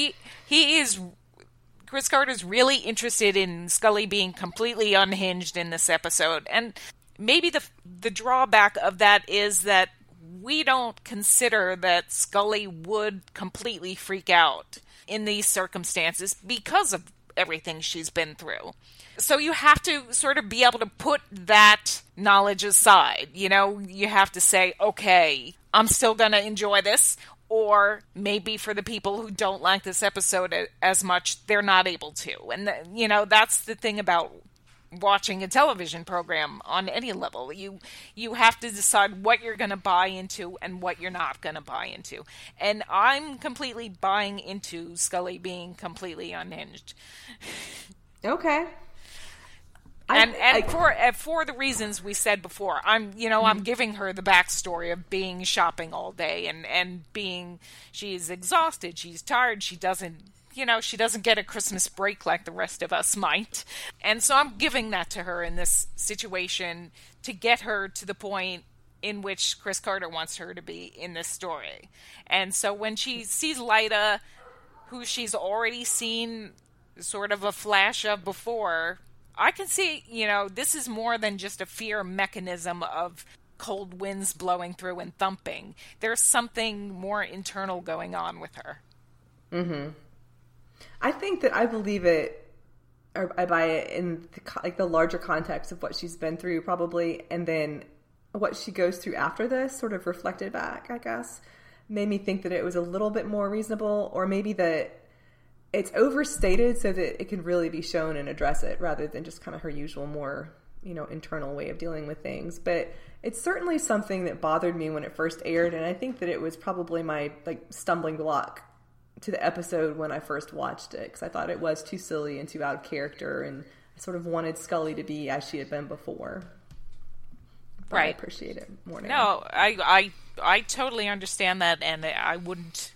S3: Chris Carter's really interested in Scully being completely unhinged in this episode, and maybe the drawback of that is that we don't consider that Scully would completely freak out in these circumstances because of everything she's been through. So you have to sort of be able to put that knowledge aside. You have to say, okay, I'm still going to enjoy this. Or maybe for the people who don't like this episode as much, they're not able to. And, that's the thing about watching a television program on any level. You have to decide what you're going to buy into and what you're not going to buy into. And I'm completely buying into Scully being completely unhinged.
S2: Okay.
S3: For the reasons we said before, I'm giving her the backstory of being shopping all day and being, she's exhausted, she's tired, she doesn't get a Christmas break like the rest of us might. And so I'm giving that to her in this situation to get her to the point in which Chris Carter wants her to be in this story. And so when she sees Lyta, who she's already seen sort of a flash of before, I can see, this is more than just a fear mechanism of cold winds blowing through and thumping. There's something more internal going on with her.
S2: Mm-hmm. I think that I believe it, or I buy it in the larger context of what she's been through, probably, and then what she goes through after this, sort of reflected back, I guess, made me think that it was a little bit more reasonable, or maybe that it's overstated so that it can really be shown and address it rather than just kind of her usual more, internal way of dealing with things. But it's certainly something that bothered me when it first aired. And I think that it was probably my stumbling block to the episode when I first watched it, because I thought it was too silly and too out of character. And I sort of wanted Scully to be as she had been before. But right. I appreciate it more now.
S3: No, I totally understand that. And I wouldn't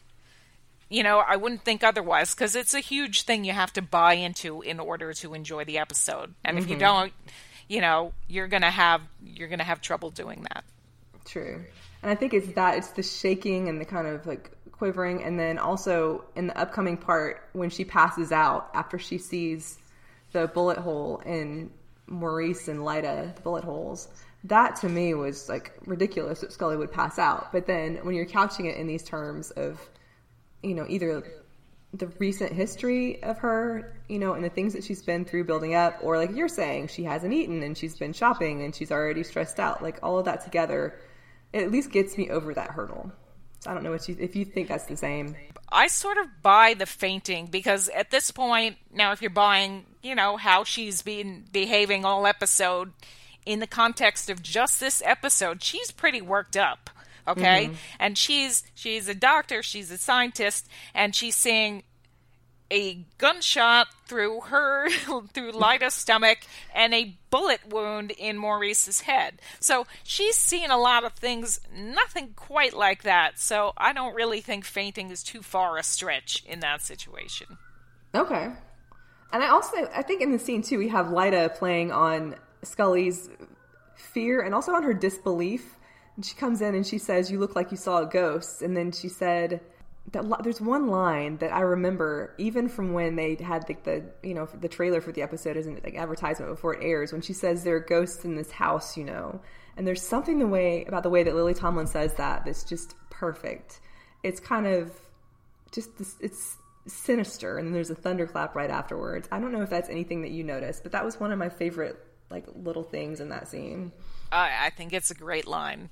S3: think otherwise, because it's a huge thing you have to buy into in order to enjoy the episode. And if you don't, you're gonna have trouble doing that.
S2: True. And I think it's the shaking and the kind of quivering, and then also in the upcoming part when she passes out after she sees the bullet hole in Maurice and Lyta, the bullet holes. That to me was ridiculous that Scully would pass out. But then when you're couching it in these terms of either the recent history of her, and the things that she's been through building up, or like you're saying, she hasn't eaten and she's been shopping and she's already stressed out. All of that together, it at least gets me over that hurdle. So I don't know if you think that's the same.
S3: I sort of buy the fainting, because at this point, now if you're buying, how she's been behaving all episode, in the context of just this episode, she's pretty worked up. Okay. Mm-hmm. And she's a doctor, she's a scientist, and she's seeing a gunshot through Lyta's stomach and a bullet wound in Maurice's head. So she's seen a lot of things, nothing quite like that. So I don't really think fainting is too far a stretch in that situation.
S2: Okay. And I think in the scene too, we have Lyta playing on Scully's fear and also on her disbelief. And she comes in and she says, "You look like you saw a ghost." And then she said that there's one line that I remember even from when they had the trailer for the episode as an advertisement before it airs, when she says there are ghosts in this house, And there's something about the way that Lily Tomlin says that's just perfect. It's kind of just this, it's sinister, and then there's a thunderclap right afterwards. I don't know if that's anything that you noticed, but that was one of my favorite little things in that scene.
S3: I think it's a great line.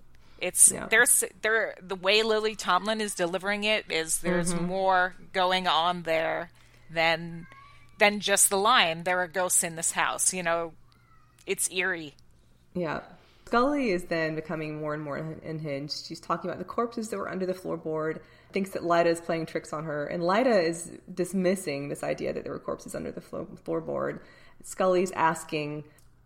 S3: The way Lily Tomlin is delivering it is there's more going on there than just the line, "There are ghosts in this house." It's eerie.
S2: Yeah. Scully is then becoming more and more unhinged. She's talking about the corpses that were under the floorboard, thinks that Lyta is playing tricks on her, and Lyta is dismissing this idea that there were corpses under the floorboard. Scully's asking,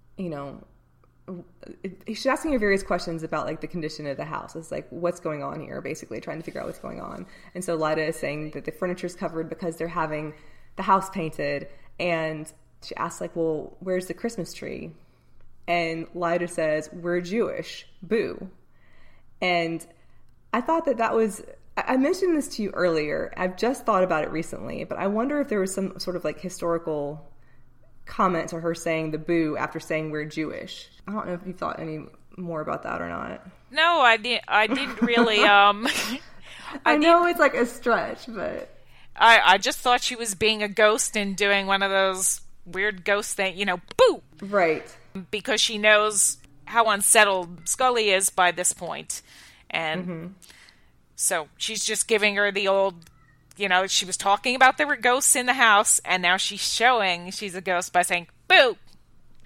S2: she's asking her various questions about the condition of the house. It's what's going on here, basically trying to figure out what's going on. And so Lyta is saying that the furniture's covered because they're having the house painted. And she asks well, where's the Christmas tree? And Lyta says, "We're Jewish. Boo." And I thought that was, I mentioned this to you earlier. I've just thought about it recently, but I wonder if there was some sort of historical comment to her saying the boo after saying "we're Jewish." I don't know if you thought any more about that or not.
S3: No, I didn't really.
S2: I know it's a stretch, but
S3: I just thought she was being a ghost and doing one of those weird ghost things, boo.
S2: Right.
S3: Because she knows how unsettled Scully is by this point. And so she's just giving her the old, she was talking about there were ghosts in the house, and now she's showing she's a ghost by saying, "Boo."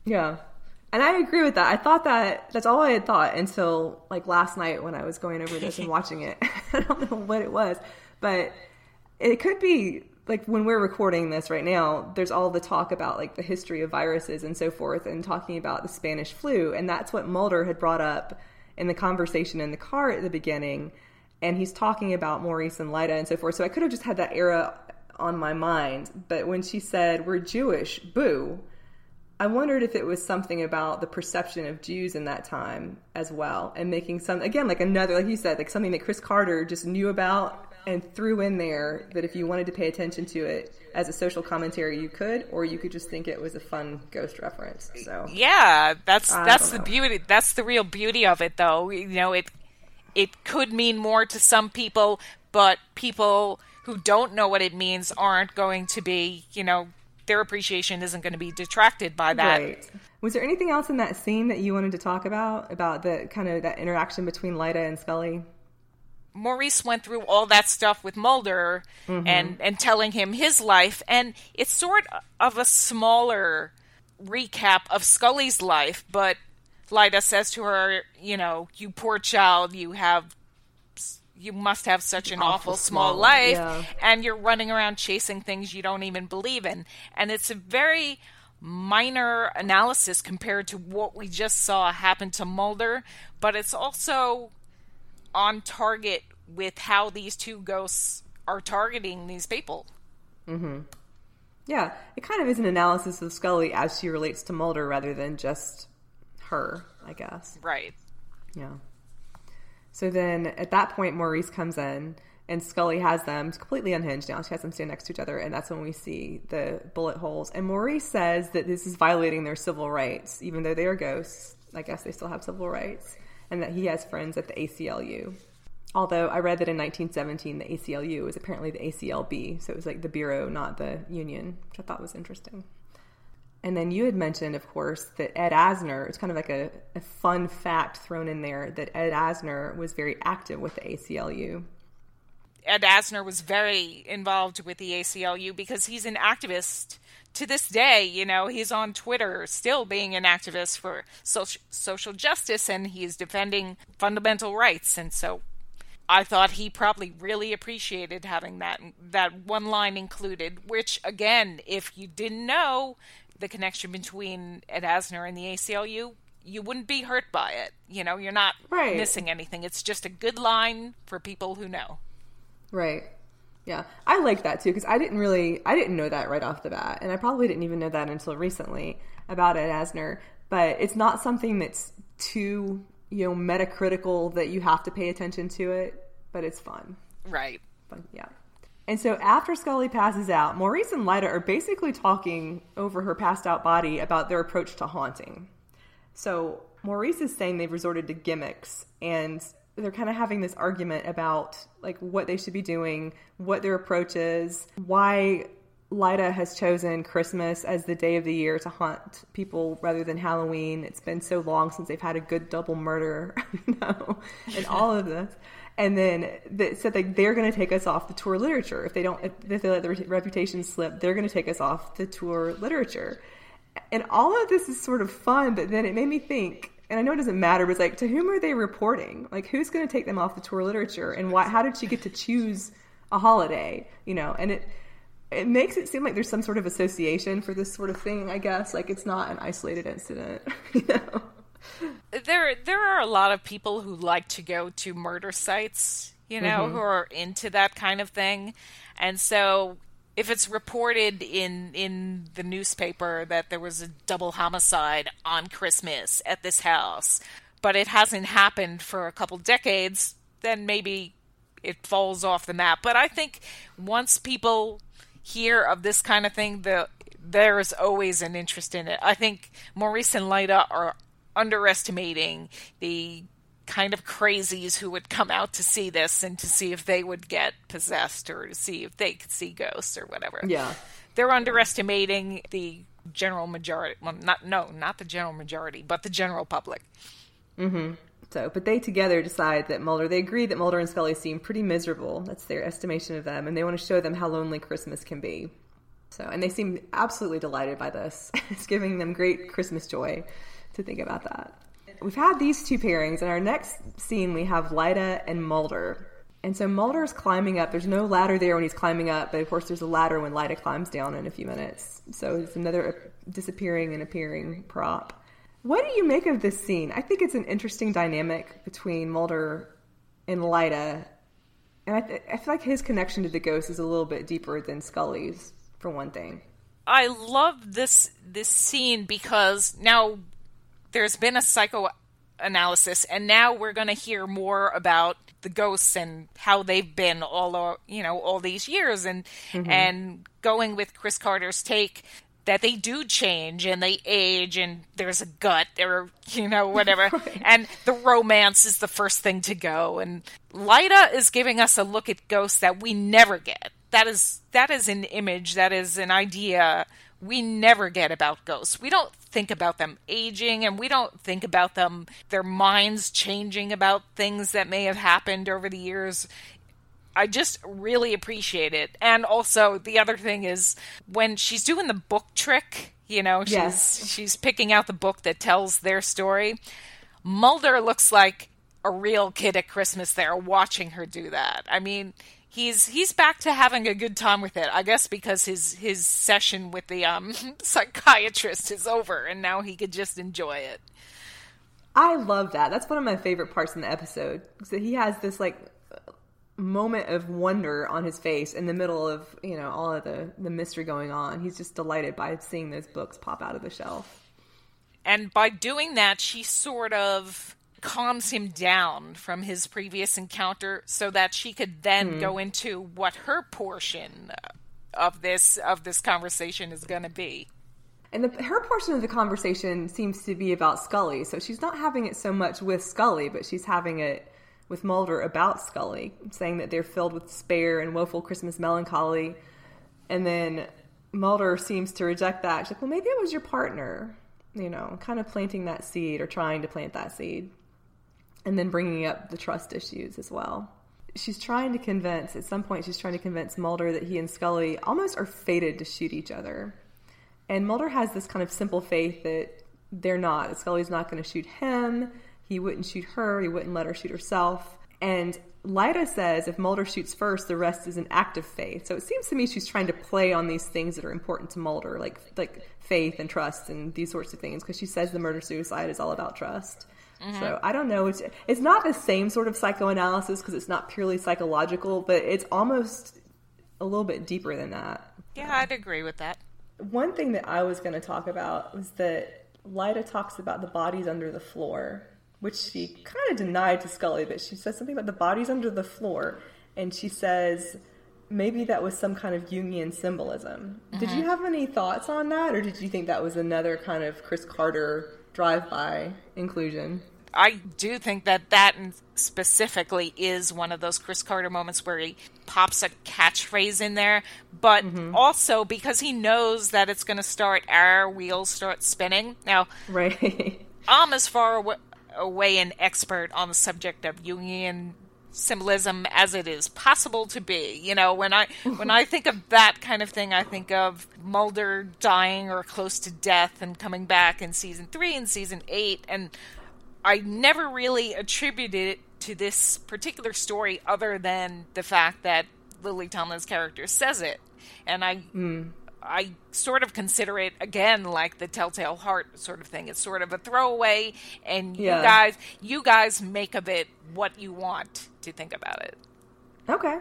S2: Yeah. And I agree with that. I thought that's all I had thought until like last night when I was going over this and watching it. I don't know what it was, but it could be like when we're recording this right now, there's all the talk about like the history of viruses and so forth and talking about the Spanish flu. And that's what Mulder had brought up in the conversation in the car at the beginning. And he's talking about Maurice and Lyda and so forth. So I could have just had that era on my mind. But when she said, "We're Jewish, boo," I wondered if it was something about the perception of Jews in that time as well, and making some, again, like another, like you said, like something that Chris Carter just knew about and threw in there, that if you wanted to pay attention to it as a social commentary, you could, or you could just think it was a fun Ghost reference. So
S3: yeah, that's the beauty. That's the real beauty of it, though. You know, it could mean more to some people, but people who don't know what it means aren't going to be, you know, their appreciation isn't going to be detracted by that.
S2: Right. Was there anything else in that scene that you wanted to talk about the kind of that interaction between Lyda and Scully?
S3: Maurice went through all that stuff with Mulder and telling him his life, and it's sort of a smaller recap of Scully's life, but Lyda says to her, you know, "You poor child, you must have such an awful small life, yeah. And you're running around chasing things you don't even believe in." And it's a very minor analysis compared to what we just saw happen to Mulder, but it's also on target with how these two ghosts are targeting these people.
S2: Mm-hmm. Yeah, it kind of is an analysis of Scully as she relates to Mulder rather than just her, I guess.
S3: Right.
S2: Yeah. So then at that point, Maurice comes in and Scully has them completely unhinged now. She has them stand next to each other, and that's when we see the bullet holes. And Maurice says that this is violating their civil rights, even though they are ghosts. I guess they still have civil rights, and that he has friends at the ACLU. Although I read that in 1917, the ACLU was apparently the ACLB, so it was like the Bureau, not the Union, which I thought was interesting. And then you had mentioned, of course, that Ed Asner, it's kind of like a fun fact thrown in there, that Ed Asner was very active with the ACLU.
S3: Ed Asner was very involved with the ACLU because he's an activist to this day. You know, he's on Twitter still being an activist for social justice, and he's defending fundamental rights. And so I thought he probably really appreciated having that one line included, which, again, if you didn't know the connection between Ed Asner and the ACLU, you wouldn't be hurt by it. You know, you're not missing anything. It's just a good line for people who know.
S2: Right. Yeah. I like that too, because I didn't know that right off the bat. And I probably didn't even know that until recently about Ed Asner. But it's not something that's too, you know, metacritical that you have to pay attention to it, but it's fun.
S3: Right.
S2: But yeah. And so after Scully passes out, Maurice and Lyda are basically talking over her passed out body about their approach to haunting. So Maurice is saying they've resorted to gimmicks, and they're kind of having this argument about like what they should be doing, what their approach is, why Lyda has chosen Christmas as the day of the year to haunt people rather than Halloween. It's been so long since they've had a good double murder, you know, and all of this. And then they said like they're going to take us off the tour literature. If they let the reputation slip, they're going to take us off the tour literature. And all of this is sort of fun, but then it made me think, and I know it doesn't matter, but it's like, to whom are they reporting? Like, who's going to take them off the tour literature? And why? How did she get to choose a holiday? You know, and it makes it seem like there's some sort of association for this sort of thing, I guess. Like, it's not an isolated incident, you know?
S3: There are a lot of people who like to go to murder sites, you know, who are into that kind of thing. And so if it's reported in the newspaper that there was a double homicide on Christmas at this house, but it hasn't happened for a couple decades, then maybe it falls off the map. But I think once people hear of this kind of thing, there is always an interest in it. I think Maurice and Lyda are underestimating the kind of crazies who would come out to see this and to see if they would get possessed or to see if they could see ghosts or whatever.
S2: Yeah.
S3: They're underestimating the general majority. Well, not the general majority, but the general public.
S2: Mm-hmm. So, but they together decide that they agree that Mulder and Scully seem pretty miserable. That's their estimation of them. And they want to show them how lonely Christmas can be. So, and they seem absolutely delighted by this. It's giving them great Christmas joy to think about that. We've had these two pairings. In our next scene, we have Lyta and Mulder. And so Mulder's climbing up. There's no ladder there when he's climbing up, but of course there's a ladder when Lyta climbs down in a few minutes. So it's another disappearing and appearing prop. What do you make of this scene? I think it's an interesting dynamic between Mulder and Lyta. And I feel like his connection to the ghost is a little bit deeper than Scully's, for one thing.
S3: I love this scene because now there's been a psychoanalysis, and now we're going to hear more about the ghosts and how they've been all these years, and going with Chris Carter's take that they do change and they age and there's a gut or whatever. Right. And the romance is the first thing to go. And Lyta is giving us a look at ghosts that we never get. That is an image, that is an idea we never get about ghosts. We don't think about them aging, and we don't think about their minds changing about things that may have happened over the years. I just really appreciate it. And also, the other thing is, when she's doing the book trick, she's picking out the book that tells their story, Mulder looks like a real kid at Christmas there watching her do that. I mean, he's back to having a good time with it, I guess, because his session with the psychiatrist is over, and now he could just enjoy it.
S2: I love that. That's one of my favorite parts in the episode, is that he has this moment of wonder on his face in the middle of all of the mystery going on. He's just delighted by seeing those books pop out of the shelf.
S3: And by doing that, she sort of calms him down from his previous encounter so that she could then go into what her portion of this conversation is going to be.
S2: And her portion of the conversation seems to be about Scully. So she's not having it so much with Scully, but she's having it with Mulder about Scully, saying that they're filled with despair and woeful Christmas melancholy. And then Mulder seems to reject that. She's like, well, maybe it was your partner, kind of planting that seed or trying to plant that seed. And then bringing up the trust issues as well. At some point, she's trying to convince Mulder that he and Scully almost are fated to shoot each other. And Mulder has this kind of simple faith that they're not. That Scully's not going to shoot him. He wouldn't shoot her. He wouldn't let her shoot herself. And Lyta says if Mulder shoots first, the rest is an act of faith. So it seems to me she's trying to play on these things that are important to Mulder, like faith and trust and these sorts of things, because she says the murder-suicide is all about trust. Mm-hmm. So I don't know. It's not the same sort of psychoanalysis because it's not purely psychological, but it's almost a little bit deeper than that.
S3: Yeah, I'd agree with that.
S2: One thing that I was going to talk about was that Lyta talks about the bodies under the floor, which she kind of denied to Scully, but she says something about the bodies under the floor, and she says maybe that was some kind of Jungian symbolism. Mm-hmm. Did you have any thoughts on that, or did you think that was another kind of Chris Carter drive-by inclusion?
S3: I do think that specifically is one of those Chris Carter moments where he pops a catchphrase in there, but also because he knows that it's going to start, our wheels start spinning. Now,
S2: right.
S3: I'm as far away an expert on the subject of Jungian symbolism as it is possible to be. When I think of that kind of thing, I think of Mulder dying or close to death and coming back in season 3 and season 8, and I never really attributed it to this particular story other than the fact that Lily Tomlin's character says it. And I sort of consider it, again, like the Telltale Heart sort of thing. It's sort of a throwaway, and you guys make of it what you want to think about it.
S2: Okay.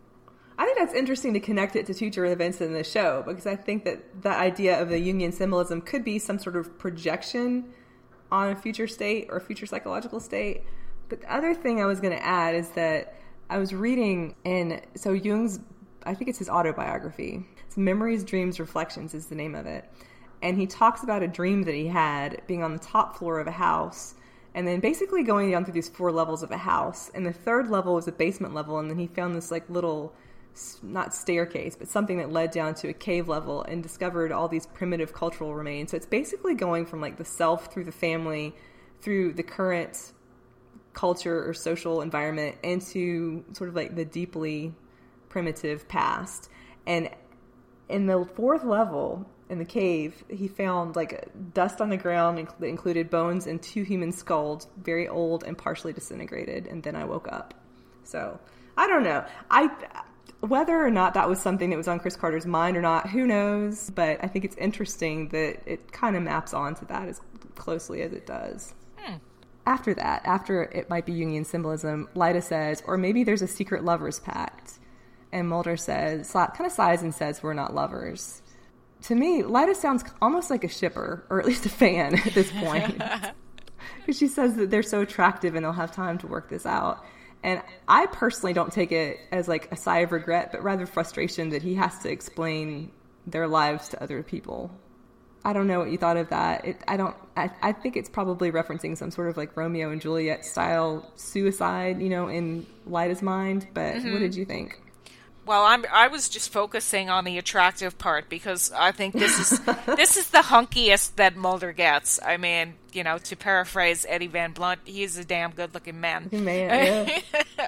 S2: I think that's interesting to connect it to future events in the show, because I think that the idea of the Jungian symbolism could be some sort of projection on a future state or a future psychological state. But the other thing I was going to add is that I was reading so Jung's, I think it's his autobiography. It's Memories, Dreams, Reflections is the name of it. And he talks about a dream that he had being on the top floor of a house and then basically going down through these 4 levels of a house. And the 3rd level was a basement level, and then he found this little, not staircase, but something that led down to a cave level and discovered all these primitive cultural remains. So it's basically going from the self through the family, through the current culture or social environment, into sort of the deeply primitive past. And In the 4th level, in the cave, he found like dust on the ground that included bones and 2 human skulls, very old and partially disintegrated. And then I woke up. So I don't know. Whether or not that was something that was on Chris Carter's mind or not, who knows? But I think it's interesting that it kind of maps onto that as closely as it does. After that, after it might be Jungian symbolism, Lyta says, or maybe there's a secret lover's pact. And Mulder says, kind of sighs and says, we're not lovers. To me, Lyta sounds almost like a shipper, or at least a fan at this point. Because she says that they're so attractive and they'll have time to work this out. And I personally don't take it as like a sigh of regret, but rather frustration that he has to explain their lives to other people. I don't know what you thought of that. I think it's probably referencing some sort of like Romeo and Juliet style suicide, in Lyta's mind. But what did you think?
S3: Well, I was just focusing on the attractive part because I think this is the hunkiest that Mulder gets. I mean, to paraphrase Eddie Van Blunt, he's a damn good-looking man.
S2: Yeah.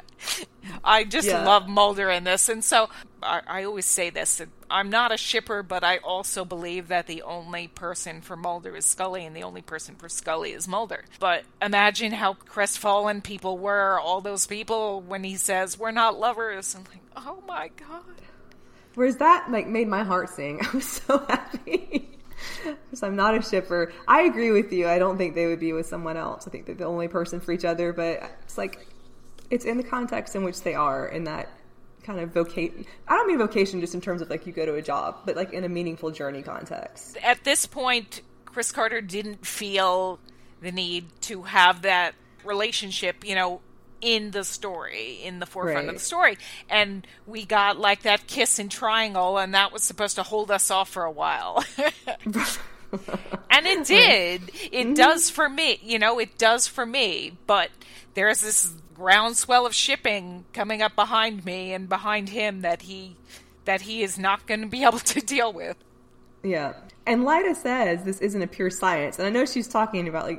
S3: I just love Mulder in this, and so I always say this. I'm not a shipper, but I also believe that the only person for Mulder is Scully, and the only person for Scully is Mulder. But imagine how crestfallen people were, all those people, when he says, we're not lovers. I'm like, oh my God.
S2: Whereas that made my heart sing. I was so happy. Because I'm not a shipper. I agree with you. I don't think they would be with someone else. I think they're the only person for each other, but it's in the context in which they are, in that kind of vocation. I don't mean vocation just in terms of you go to a job, but in a meaningful journey context.
S3: At this point, Chris Carter didn't feel the need to have that relationship, in the story, in the forefront of the story. And we got that kiss and triangle, and that was supposed to hold us off for a while. And it did. It does for me. It does for me. But there's this groundswell of shipping coming up behind me and behind him that he is not going to be able to deal with.
S2: Yeah. And Lyta says this isn't a pure science. And I know she's talking about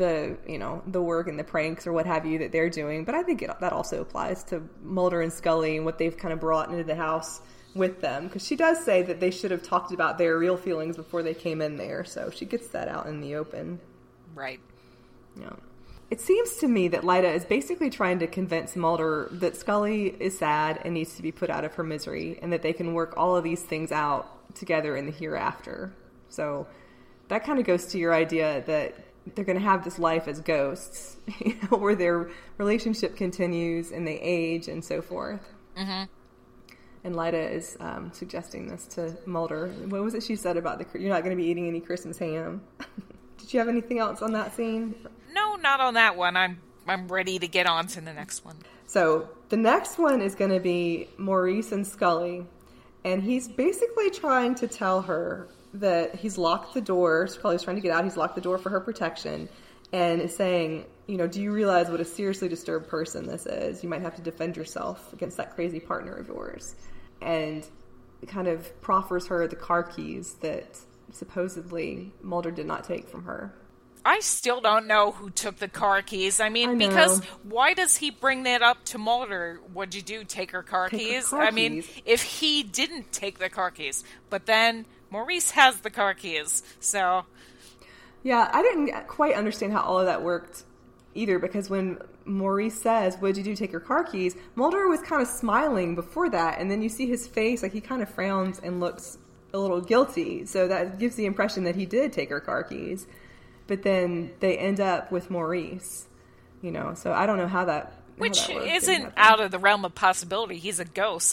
S2: the work and the pranks or what have you that they're doing, but I think that also applies to Mulder and Scully and what they've kind of brought into the house with them. Because she does say that they should have talked about their real feelings before they came in there. So she gets that out in the open.
S3: Right.
S2: Yeah. It seems to me that Lyta is basically trying to convince Mulder that Scully is sad and needs to be put out of her misery, and that they can work all of these things out together in the hereafter. So that kind of goes to your idea that they're going to have this life as ghosts, where their relationship continues and they age and so forth. Mm-hmm. And Lyta is suggesting this to Mulder. What was it she said about you're not going to be eating any Christmas ham? Did you have anything else on that scene?
S3: No, not on that one. I'm ready to get on to the next one.
S2: So the next one is going to be Maurice and Scully. And he's basically trying to tell her that he's locked the door. Scully's trying to get out. He's locked the door for her protection. And is saying, do you realize what a seriously disturbed person this is? You might have to defend yourself against that crazy partner of yours. And kind of proffers her the car keys that supposedly Mulder did not take from her.
S3: I still don't know who took the car keys. Because why does he bring that up to Mulder? What'd you do? Take her car keys? If he didn't take the car keys, but then Maurice has the car keys, so.
S2: Yeah, I didn't quite understand how all of that worked either, because when Maurice says, what'd you do? Take her car keys, Mulder was kind of smiling before that, and then you see his face, he kind of frowns and looks a little guilty, so that gives the impression that he did take her car keys. But then they end up with Maurice, so I don't know how that.
S3: Which isn't out of the realm of possibility. He's a ghost.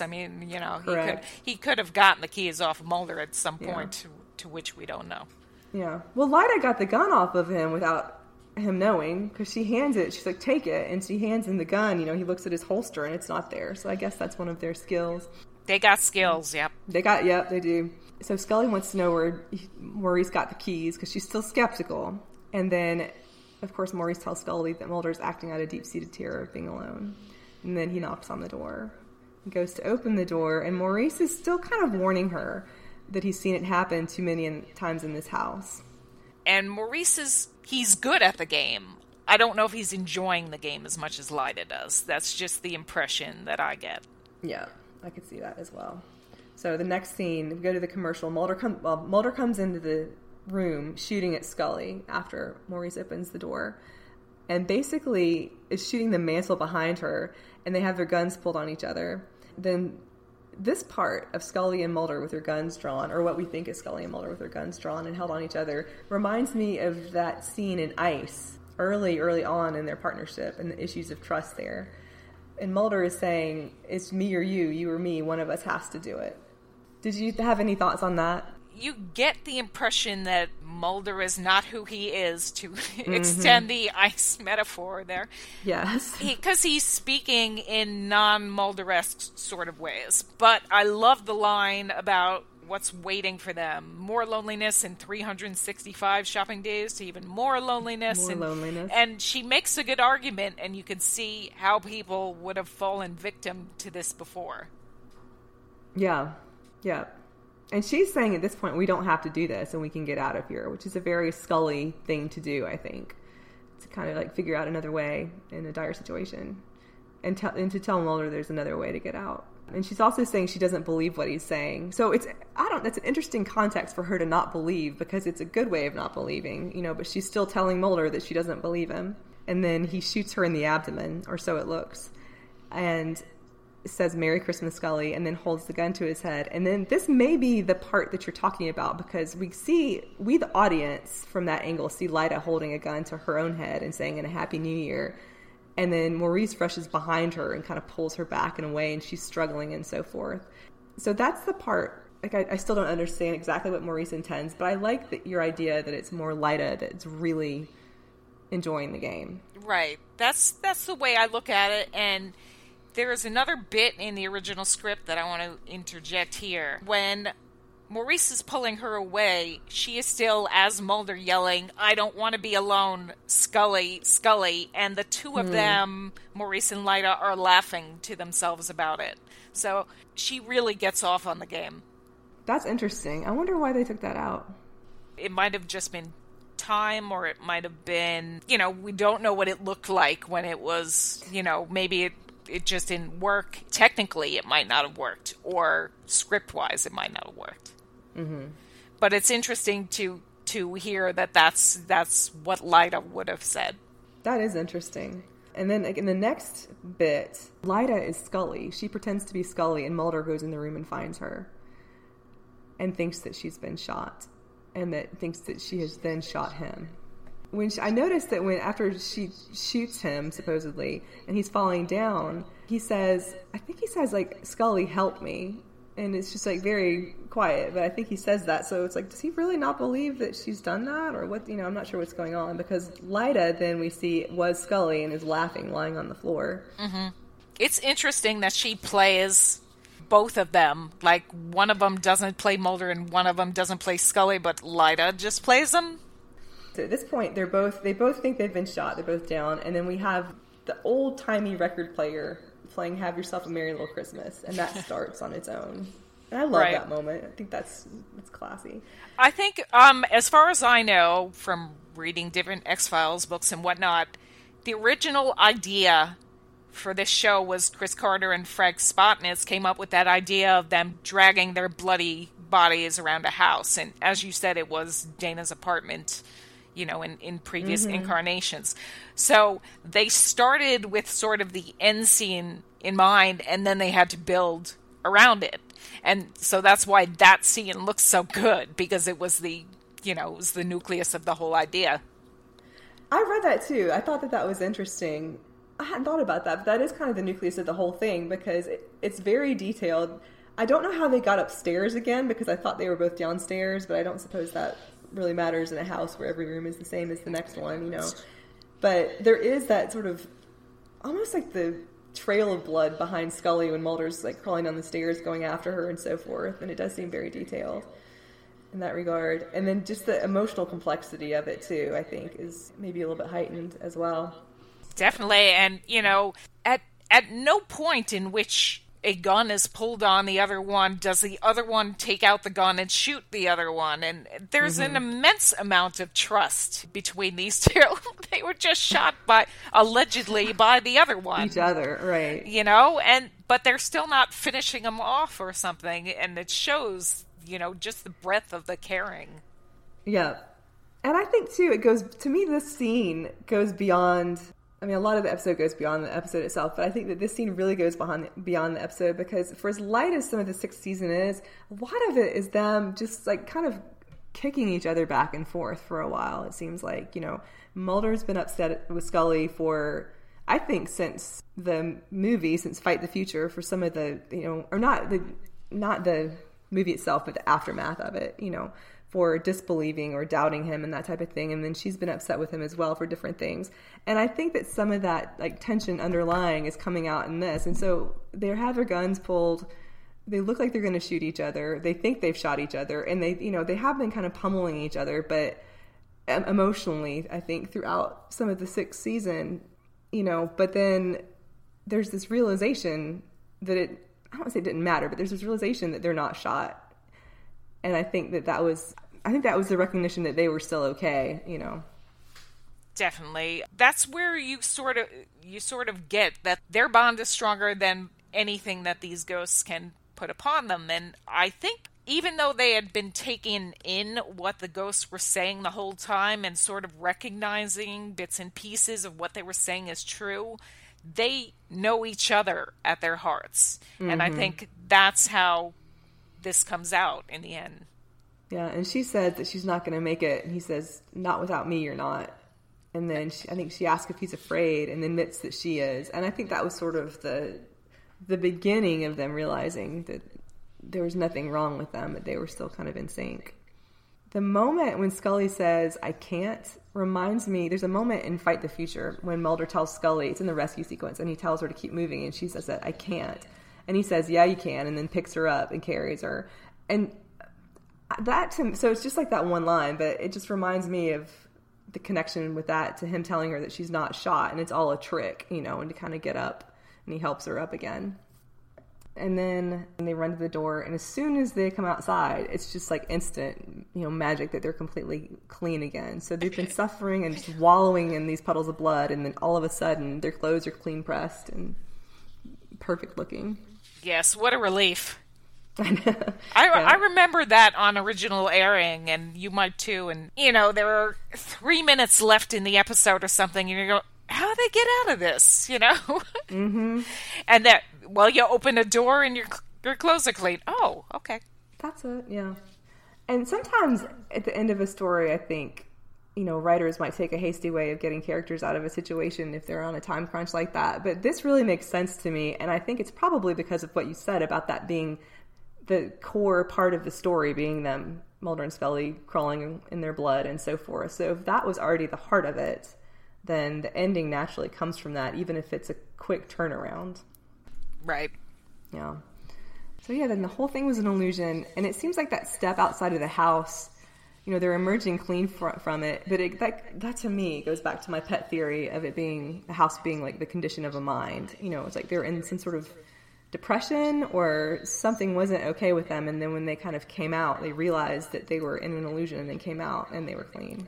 S3: He could have gotten the keys off of Mulder at some point, to which we don't know.
S2: Yeah. Well, Lyta got the gun off of him without him knowing, because she hands it. She's like, take it. And she hands him the gun. He looks at his holster and it's not there. So I guess that's one of their skills.
S3: They got skills, yep.
S2: Yep, they do. So Scully wants to know where Maurice got the keys, because she's still skeptical. And then, of course, Maurice tells Scully that Mulder's acting out of deep-seated terror of being alone. And then he knocks on the door. He goes to open the door, and Maurice is still kind of warning her that he's seen it happen too many times in this house.
S3: And Maurice he's good at the game. I don't know if he's enjoying the game as much as Lyta does. That's just the impression that I get.
S2: Yeah, I could see that as well. So the next scene, we go to the commercial. Mulder comes into the room shooting at Scully after Maurice opens the door, and basically is shooting the mantle behind her, and they have their guns pulled on each other. Then this part of Scully and Mulder with their guns drawn, or what we think is Scully and Mulder with their guns drawn and held on each other, reminds me of that scene in Ice early on in their partnership and the issues of trust there. And Mulder is saying, it's me or you or me, one of us has to do it. Did you have any thoughts on that?
S3: You get the impression that Mulder is not who he is, to extend the ice metaphor there.
S2: Yes.
S3: Because he's speaking in non-Mulder-esque sort of ways. But I love the line about what's waiting for them. More loneliness in 365 shopping days to even more loneliness. And she makes a good argument, and you can see how people would have fallen victim to this before.
S2: Yeah. And she's saying at this point, we don't have to do this and we can get out of here, which is a very Scully thing to do, I think. To kind of like figure out another way in a dire situation. And to tell Mulder there's another way to get out. And she's also saying she doesn't believe what he's saying. So that's an interesting context for her to not believe, because it's a good way of not believing, but she's still telling Mulder that she doesn't believe him. And then he shoots her in the abdomen, or so it looks. And says, "Merry Christmas, Scully," and then holds the gun to his head. And then this may be the part that you're talking about, because we the audience from that angle see Lyda holding a gun to her own head and saying, "And a Happy New Year." And then Maurice rushes behind her and kind of pulls her back in a way, and she's struggling and so forth. So that's the part. Like, I still don't understand exactly what Maurice intends, but I like your idea that it's more Lyda that's really enjoying the game.
S3: Right. That's the way I look at it. And there is another bit in the original script that I want to interject here. When Maurice is pulling her away, she is still, as Mulder, yelling, "I don't want to be alone, Scully, Scully." And the two of them, Maurice and Lyda, are laughing to themselves about it. So she really gets off on the game.
S2: That's interesting. I wonder why they took that out.
S3: It might have just been time, or it might have been, we don't know what it looked like when it was, maybe it just didn't work. Technically, it might not have worked, or script-wise, it might not have worked. Mm-hmm. But it's interesting to hear that's what Lyda would have said.
S2: That is interesting. And then in the next bit, Lyda is Scully. She pretends to be Scully, and Mulder goes in the room and finds her, and thinks that she's been shot, and that thinks that she has then shot him. I noticed that after she shoots him, supposedly, and he's falling down, I think he says, like, "Scully, help me." And it's just, like, very quiet, but I think he says that. So it's like, does he really not believe that she's done that? Or what, I'm not sure what's going on. Because Lyda, then we see, was Scully and is laughing, lying on the floor.
S3: Mm-hmm. It's interesting that she plays both of them. Like, one of them doesn't play Mulder and one of them doesn't play Scully, but Lyda just plays them.
S2: So at this point, they both think they've been shot. They're both down. And then we have the old-timey record player playing "Have Yourself a Merry Little Christmas," and that starts on its own. And I love that moment. I think that's classy.
S3: I think, as far as I know, from reading different X-Files books and whatnot, the original idea for this show was Chris Carter and Frank Spotnitz came up with that idea of them dragging their bloody bodies around a house. And as you said, it was Dana's apartment, in previous incarnations. So they started with sort of the end scene in mind, and then they had to build around it. And so that's why that scene looks so good, because it was the nucleus of the whole idea.
S2: I read that too. I thought that was interesting. I hadn't thought about that, but that is kind of the nucleus of the whole thing, because it's very detailed. I don't know how they got upstairs again, because I thought they were both downstairs, but I don't suppose that really matters in a house where every room is the same as the next one, But there is that sort of almost like the trail of blood behind Scully when Mulder's like crawling down the stairs going after her and so forth, and it does seem very detailed in that regard. And then just the emotional complexity of it too, I think, is maybe a little bit heightened as well.
S3: Definitely. And at no point in which a gun is pulled on the other one, does the other one take out the gun and shoot the other one? And there's an immense amount of trust between these two. They were just shot allegedly by the other one.
S2: Each other, right.
S3: But they're still not finishing them off or something, and it shows, just the breadth of the caring.
S2: Yeah. And I think, too, this scene goes beyond... I mean, a lot of the episode goes beyond the episode itself, but I think that this scene really goes beyond the episode, because for as light as some of the sixth season is, a lot of it is them just like kind of kicking each other back and forth for a while. It seems like, Mulder's been upset with Scully for, I think, since the movie, since Fight the Future, for some of the, or not the movie itself, but the aftermath of it, for disbelieving or doubting him and that type of thing. And then she's been upset with him as well for different things. And I think that some of that like tension underlying is coming out in this. And so they have their guns pulled. They look like they're going to shoot each other. They think they've shot each other, and they have been kind of pummeling each other, but emotionally, I think, throughout some of the sixth season, but then there's this realization that I don't want to say it didn't matter, but there's this realization that they're not shot. And I think that was the recognition that they were still okay,
S3: Definitely. That's where you sort of get that their bond is stronger than anything that these ghosts can put upon them. And I think even though they had been taking in what the ghosts were saying the whole time and sort of recognizing bits and pieces of what they were saying as true, they know each other at their hearts. Mm-hmm. And I think that's how this comes out in the end.
S2: Yeah, and she said that she's not going to make it, and he says, "Not without me, you're not." And then I think she asks if he's afraid, and admits that she is. And I think that was sort of the beginning of them realizing that there was nothing wrong with them, that they were still kind of in sync. The moment when Scully says, "I can't," reminds me, there's a moment in Fight the Future when Mulder tells Scully, it's in the rescue sequence, and he tells her to keep moving, and she says that, "I can't." And he says, "Yeah, you can," and then picks her up and carries her. And so it's just like that one line, but it just reminds me of the connection with that to him telling her that she's not shot, and it's all a trick, and to kind of get up, and he helps her up again. And then they run to the door, and as soon as they come outside, it's just like instant, magic that they're completely clean again. So they've been suffering and just wallowing in these puddles of blood, and then all of a sudden their clothes are clean pressed and perfect looking.
S3: Yes, what a relief.
S2: Yeah.
S3: I remember that on original airing, and you might too. And, there are 3 minutes left in the episode or something, and you go, how do they get out of this,
S2: Mm-hmm.
S3: And that, you open a door and your clothes are clean. Oh, okay.
S2: That's it, yeah. And sometimes at the end of a story, I think, writers might take a hasty way of getting characters out of a situation if they're on a time crunch like that. But this really makes sense to me, and I think it's probably because of what you said about that being the core part of the story, being them, Mulder and Scully, crawling in their blood and so forth. So if that was already the heart of it, then the ending naturally comes from that, even if it's a quick turnaround.
S3: Right.
S2: Yeah. So yeah, then the whole thing was an illusion, and it seems like that step outside of the house, they're emerging clean from it, but that to me goes back to my pet theory of it being, the house being like the condition of a mind. It's like they're in some sort of depression or something wasn't okay with them, and then when they kind of came out, they realized that they were in an illusion, and then came out and they were clean.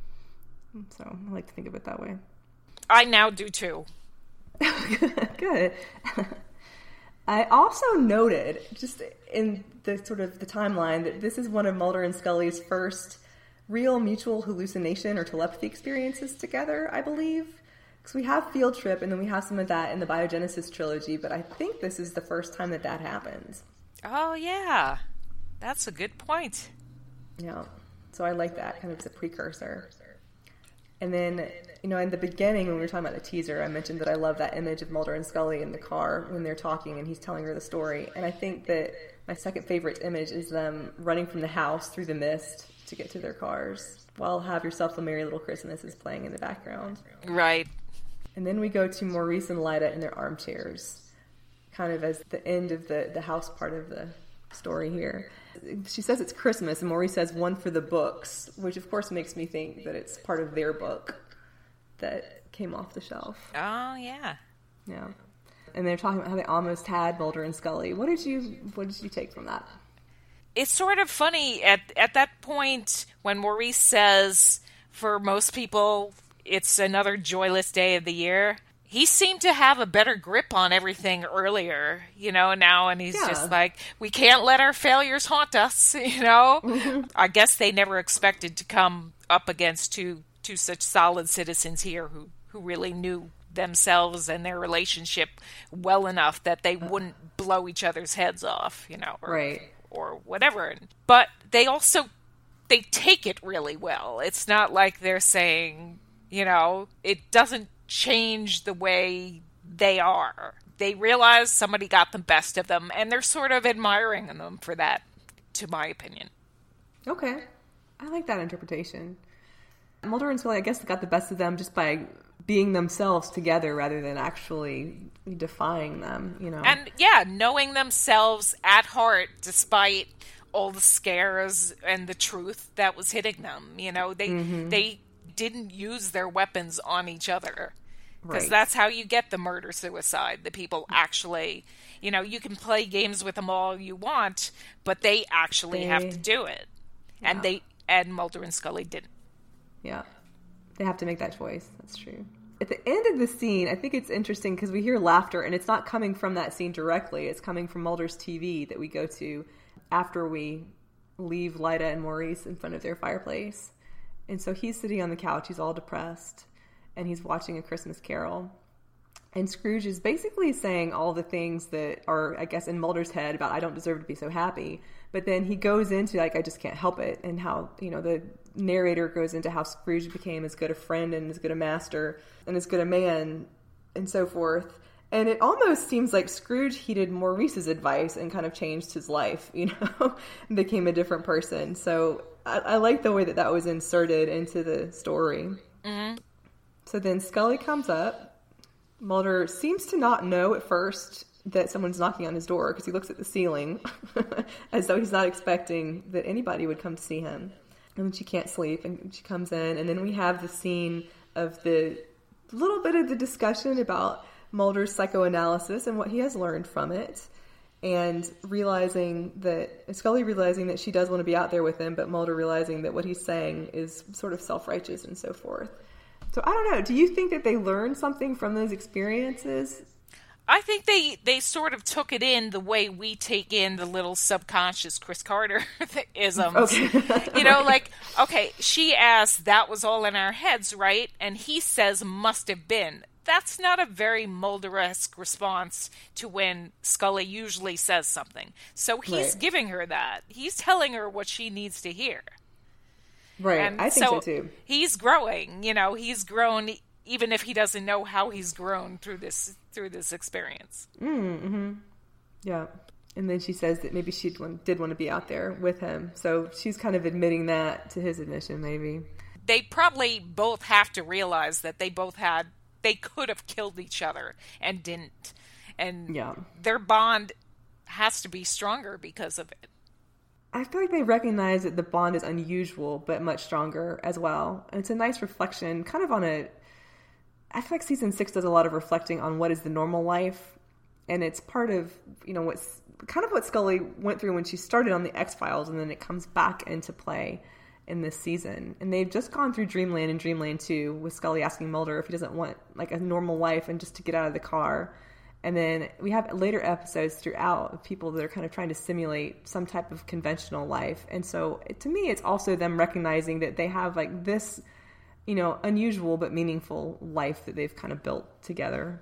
S2: So I like to think of it that way.
S3: I now do too.
S2: Good. I also noted, just in the sort of the timeline, that this is one of Mulder and Scully's first real mutual hallucination or telepathy experiences together, I believe. Because we have Field Trip, and then we have some of that in the Biogenesis trilogy, but I think this is the first time that happens.
S3: Oh, yeah. That's a good point.
S2: Yeah. So I like that, kind of as a precursor. And then, in the beginning, when we were talking about the teaser, I mentioned that I love that image of Mulder and Scully in the car when they're talking and he's telling her the story. And I think that my second favorite image is them running from the house through the mist to get to their cars, while Have Yourself a Merry Little Christmas is playing in the background.
S3: Right.
S2: And then we go to Maurice and Lyda in their armchairs, kind of as the end of the house part of the story here. She says it's Christmas, and Maurice says one for the books, which of course makes me think that it's part of their book that came off the shelf.
S3: Oh, yeah.
S2: Yeah. and they're talking about how they almost had Mulder and Scully. What did you take from that?
S3: It's sort of funny at that point when Maurice says, for most people, it's another joyless day of the year. He seemed to have a better grip on everything earlier, now, and he's just like, we can't let our failures haunt us, I guess they never expected to come up against two such solid citizens here who really knew themselves and their relationship well enough that they wouldn't blow each other's heads off, or whatever. But they take it really well. It's not like they're saying, it doesn't change the way they are. They realize somebody got the best of them, and they're sort of admiring them for that, to my opinion.
S2: Okay. I like that interpretation. Mulder and Scully, I guess, got the best of them just by being themselves together rather than actually defying them,
S3: And, knowing themselves at heart, despite all the scares and the truth that was hitting them. They didn't use their weapons on each other. Because that's how you get the murder-suicide. The people actually, you can play games with them all you want, but they actually have to do it. Yeah. And Mulder and Scully didn't.
S2: Yeah. They have to make that choice. That's true. At the end of the scene, I think it's interesting because we hear laughter, and it's not coming from that scene directly. It's coming from Mulder's TV that we go to after we leave Lyda and Maurice in front of their fireplace. And so he's sitting on the couch. He's all depressed, and he's watching A Christmas Carol. And Scrooge is basically saying all the things that are, I guess, in Mulder's head about I don't deserve to be so happy. But then he goes into, I just can't help it, and how, the narrator goes into how Scrooge became as good a friend and as good a master and as good a man and so forth. And it almost seems like Scrooge heeded Maurice's advice and kind of changed his life, became a different person. So I like the way that was inserted into the story. Mm-hmm. So then Scully comes up. Mulder seems to not know at first that someone's knocking on his door because he looks at the ceiling as though he's not expecting that anybody would come to see him. And then she can't sleep, and she comes in, and then we have the scene of the little bit of the discussion about Mulder's psychoanalysis and what he has learned from it, and Scully realizing that she does want to be out there with him, but Mulder realizing that what he's saying is sort of self-righteous and so forth. So I don't know. Do you think that they learned something from those experiences?
S3: I think they sort of took it in the way we take in the little subconscious Chris Carter isms. Okay. Okay, she asked, that was all in our heads, right? And he says, must have been. That's not a very Mulder-esque response to when Scully usually says something. So he's giving her that. He's telling her what she needs to hear.
S2: Right, and I think so too.
S3: He's growing, he's grown even if he doesn't know how he's grown through this experience.
S2: Mm-hmm. Yeah. And then she says that maybe she did want to be out there with him. So she's kind of admitting that to his admission, maybe.
S3: They probably both have to realize that they could have killed each other and didn't. And their bond has to be stronger because of it.
S2: I feel like they recognize that the bond is unusual, but much stronger as well. And it's a nice reflection, kind of on I feel like season 6 does a lot of reflecting on what is the normal life. And it's part of, what's kind of what Scully went through when she started on the X-Files, and then it comes back into play in this season. And they've just gone through Dreamland and Dreamland 2 with Scully asking Mulder if he doesn't want a normal life and just to get out of the car. And then we have later episodes throughout of people that are kind of trying to simulate some type of conventional life. And so to me, it's also them recognizing that they have this, unusual but meaningful life that they've kind of built together.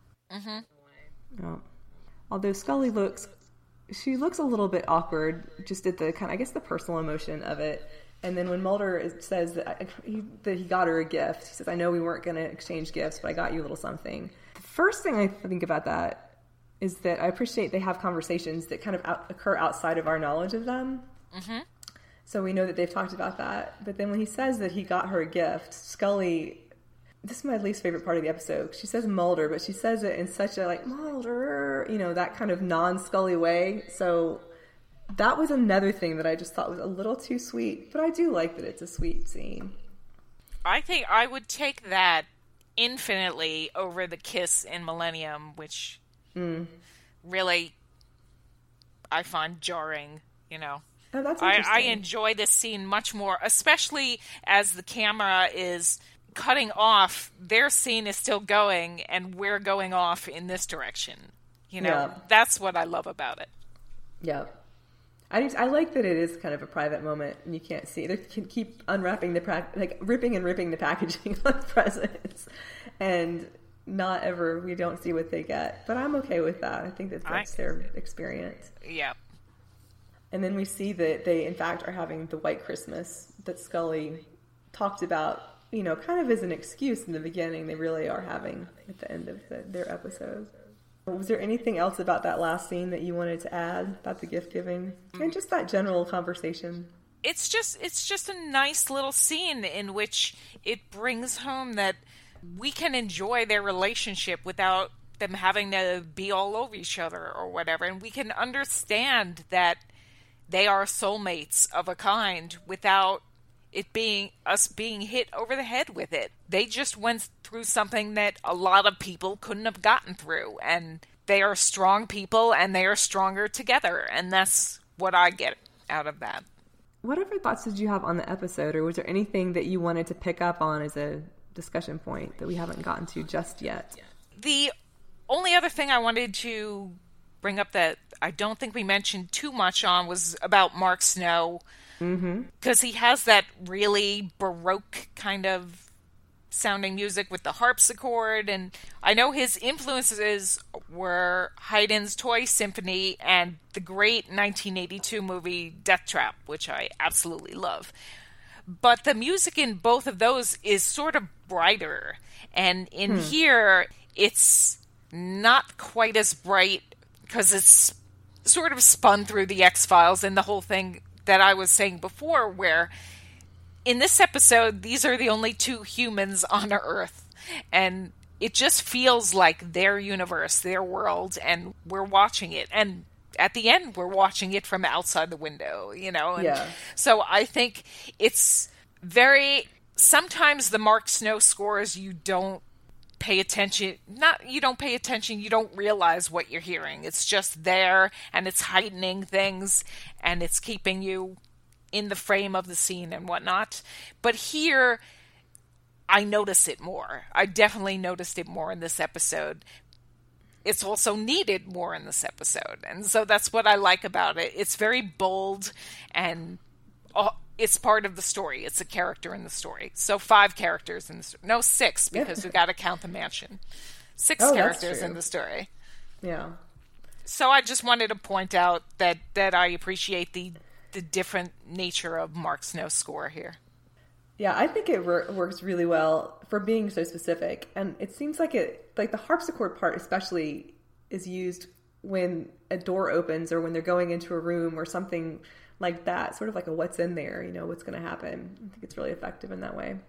S2: Mm-hmm. Although Scully looks a little bit awkward just at the the personal emotion of it. And then when Mulder says that he got her a gift, he says, I know we weren't going to exchange gifts, but I got you a little something. The first thing I think about that is that I appreciate they have conversations that kind of occur outside of our knowledge of them. Mm-hmm. So we know that they've talked about that. But then when he says that he got her a gift, Scully, this is my least favorite part of the episode. She says Mulder, but she says it in such a Mulder, that kind of non-Scully way. So that was another thing that I just thought was a little too sweet. But I do like that it's a sweet scene.
S3: I think I would take that infinitely over the kiss in Millennium, which really, I find jarring,
S2: Oh, that's interesting.
S3: I enjoy this scene much more, especially as the camera is cutting off. Their scene is still going, and we're going off in this direction. That's what I love about it.
S2: Yeah. I like that it is kind of a private moment, and you can't see. They can keep unwrapping ripping and ripping the packaging on presents, and not ever, we don't see what they get. But I'm okay with that. I think that's their experience.
S3: Yeah.
S2: And then we see that they, in fact, are having the white Christmas that Scully talked about, kind of as an excuse in the beginning. They really are having at the end of their episode. Was there anything else about that last scene that you wanted to add about the gift giving and just that general conversation?
S3: It's just a nice little scene in which it brings home that we can enjoy their relationship without them having to be all over each other or whatever, and we can understand that they are soulmates of a kind without it being us being hit over the head with it. They just went through something that a lot of people couldn't have gotten through, and they are strong people, and they are stronger together, and that's what I get out of that.
S2: What other thoughts did you have on the episode, or was there anything that you wanted to pick up on as a discussion point that we haven't gotten to just yet?
S3: The only other thing I wanted to bring up that I don't think we mentioned too much on was about Mark Snow. Because he has that really Baroque kind of sounding music with the harpsichord, and I know his influences were Haydn's Toy Symphony and the great 1982 movie Death Trap, which I absolutely love. But the music in both of those is sort of brighter, and in here it's not quite as bright because it's sort of spun through the X-Files and the whole thing that I was saying before, where in this episode, these are the only two humans on Earth, and it just feels like their universe, their world, and we're watching it. And at the end, we're watching it from outside the window, And so I think it's sometimes the Mark Snow scores, you don't pay attention. You don't realize what you're hearing. It's just there, and it's heightening things, and it's keeping you in the frame of the scene and whatnot. But here, I notice it more. I definitely noticed it more in this episode. It's also needed more in this episode, and so that's what I like about it. It's very bold, and it's part of the story. It's a character in the story. So 5 characters in the story. No, 6, because we got to count the mansion. 6 characters in the story.
S2: Yeah.
S3: So I just wanted to point out that I appreciate the different nature of Mark Snow's score here.
S2: Yeah, I think it works really well for being so specific. And it seems like the harpsichord part especially is used when a door opens or when they're going into a room or something like that, sort of like a what's in there, what's going to happen. I think it's really effective in that way.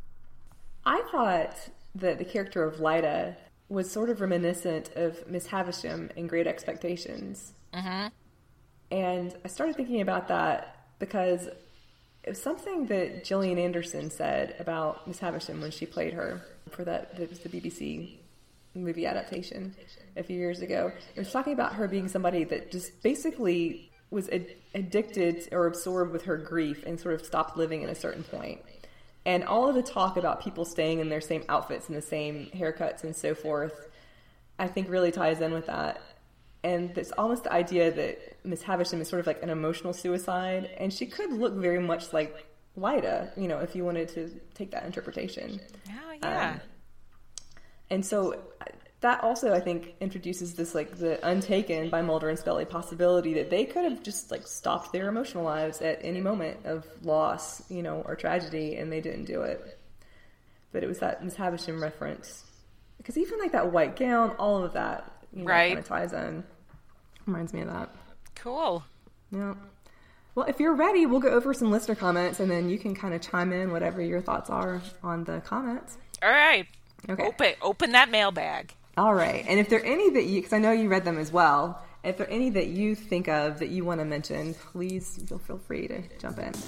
S2: I thought that the character of Lyda was sort of reminiscent of Miss Havisham in Great Expectations. Mm-hmm. And I started thinking about that because it was something that Gillian Anderson said about Miss Havisham when she played her for it was the BBC movie adaptation a few years ago. It was talking about her being somebody that just basically was addicted or absorbed with her grief and sort of stopped living at a certain point. And all of the talk about people staying in their same outfits and the same haircuts and so forth, I think really ties in with that. And there's almost the idea that Miss Havisham is sort of like an emotional suicide, and she could look very much like Lyda, if you wanted to take that interpretation.
S3: Oh, yeah.
S2: And so that also, I think, introduces this, the untaken by Mulder and Scully possibility that they could have just, stopped their emotional lives at any moment of loss, or tragedy, and they didn't do it. But it was that Miss Havisham reference. Because even, that white gown, all of that,
S3: right,
S2: kind of ties in. Reminds me of that.
S3: Cool.
S2: Yeah. Well, if you're ready, we'll go over some listener comments, and then you can kind of chime in whatever your thoughts are on the comments.
S3: All right.
S2: Okay.
S3: Open that mailbag.
S2: All right. And if there are any that because I know you read them as well, if there are any that you think of that you want to mention, please feel free to jump in.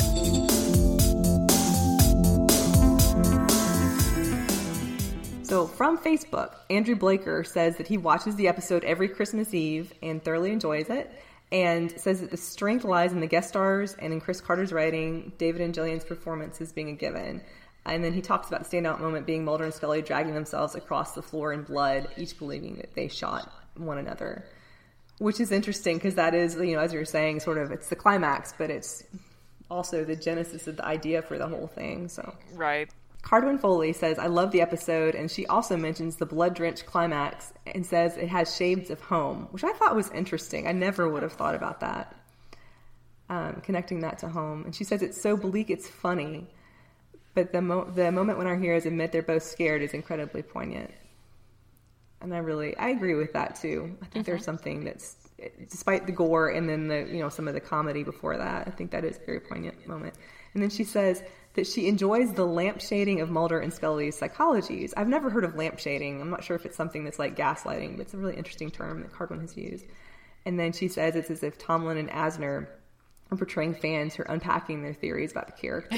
S2: So from Facebook, Andrew Blaker says that he watches the episode every Christmas Eve and thoroughly enjoys it, and says that the strength lies in the guest stars and in Chris Carter's writing, David and Jillian's performances being a given. And then he talks about the standout moment being Mulder and Scully dragging themselves across the floor in blood, each believing that they shot one another. Which is interesting because that is, you know, as you're saying, sort of, it's the climax, but it's also the genesis of the idea for the whole thing. So
S3: Right.
S2: Cardwin Foley says, I love the episode, and she also mentions the blood-drenched climax and says it has shades of home, which I thought was interesting. I never would have thought about that, connecting that to home. And she says it's so bleak it's funny, but the moment when our heroes admit they're both scared is incredibly poignant. And I agree with that too. I think there's something that's, despite the gore and then the, you know, some of the comedy before that, I think that is a very poignant moment. And then she says that she enjoys the lampshading of Mulder and Scully's psychologies. I've never heard of lampshading. I'm not sure if it's something that's like gaslighting, but it's a really interesting term that Cardwin has used. And then she says it's as if Tomlin and Asner are portraying fans who are unpacking their theories about the characters.